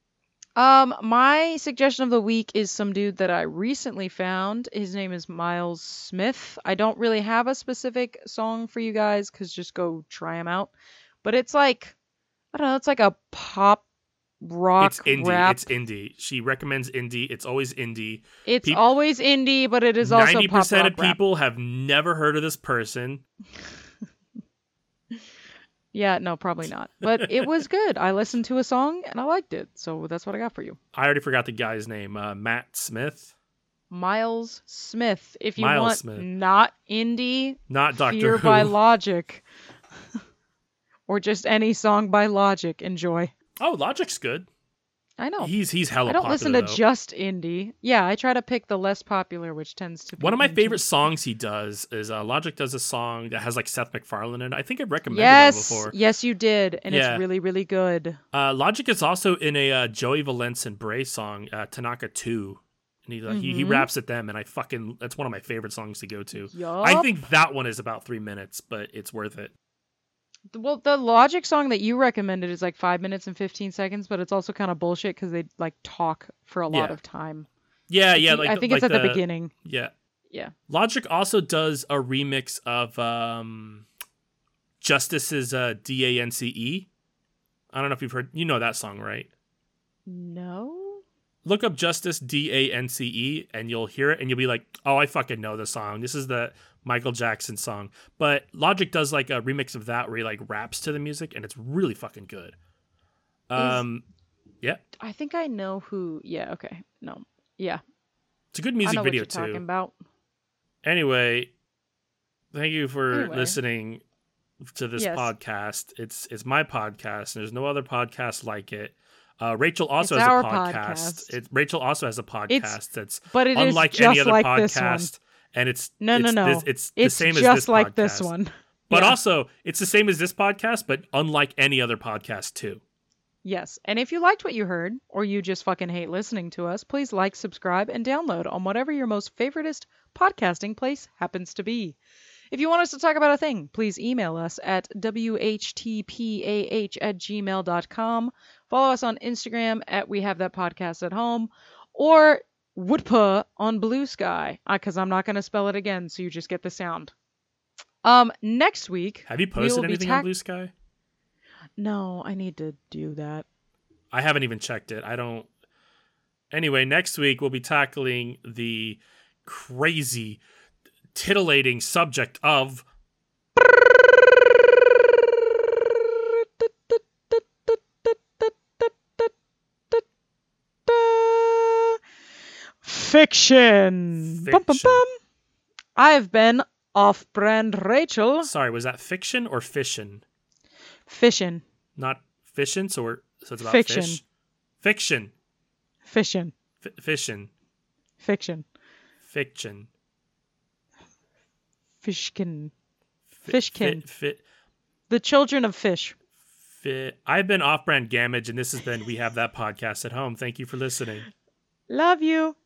My suggestion of the week is some dude that I recently found. His name is Miles Smith. I don't really have a specific song for you guys because just go try him out. But it's like, I don't know, it's like a pop rock It's indie. rap. It's indie. She recommends indie. It's always indie. It's always indie, but it is also 90% pop rock of people have never heard of this person. Yeah, no, probably not. But it was good. I listened to a song and I liked it. So that's what I got for you. I already forgot the guy's name. Matt Smith. Miles Smith. If you Miles want Smith. not indie, Not Doctor Fear Who. by Logic. Or just any song by Logic. Enjoy. Oh, Logic's good. I know. He's hella I don't popular, listen to though. just indie. Yeah, I try to pick the less popular, which tends to be One of my indie. favorite songs he does is Logic does a song that has like Seth MacFarlane in it. I think I've recommended it Yes, before. yes, you did, and Yeah. it's really, really good. Logic is also in a Joey Valence and Bray song, Tanaka 2. And he raps at them, and that's one of my favorite songs to go to. Yup. I think that one is about 3 minutes, but it's worth it. Well, the Logic song that you recommended is like 5 minutes and 15 seconds, but it's also kind of bullshit because they like talk for a lot Yeah. of time. Yeah, yeah. I think it's at the beginning. Yeah. Yeah. Logic also does a remix of Justice's DANCE. I don't know if you've heard. You know that song, right? No. Look up Justice DANCE and you'll hear it and you'll be like, oh, I fucking know the song. This is the Michael Jackson song. But Logic does like a remix of that where he like raps to the music and it's really fucking good. Yeah. I think I know who. Yeah. Okay. No. Yeah. It's a good I music know video what you're too. talking about. Anyway, thank you for Anyway. listening to this Yes. podcast. It's my podcast and there's no other podcast like it. Rachel also It's has a our podcast. podcast. Rachel also has a podcast that's But it is unlike any just other like this one. podcast, and it's No. it's the same as just this like podcast. this one. But Yeah. also, it's the same as this podcast, but unlike any other podcast too. Yes. And if you liked what you heard, or you just fucking hate listening to us, please like, subscribe, and download on whatever your most favoritist podcasting place happens to be. If you want us to talk about a thing, please email us at whtpah@gmail.com. Follow us on Instagram at We Have That Podcast at Home, or Woodpa on Blue Sky, because I'm not going to spell it again, so you just get the sound. Next week, Have you we will posted be anything on Blue Sky? No, I need to do that. I haven't even checked it. I don't. Anyway, next week we'll be tackling the crazy, titillating subject of Fiction. Bum, bum, Fiction. bum. I've been off-brand Rachel. Sorry, was that fiction or fission? Fishin'. Not fission, so it's about Fiction. fish. Fiction. Fishin'. Fission. Fiction. Fiction. Fishkin. Fi- Fishkin. fi- The children of fish. I've been Off-Brand Gamage, and this has been We Have That Podcast at Home. Thank you for listening. Love you.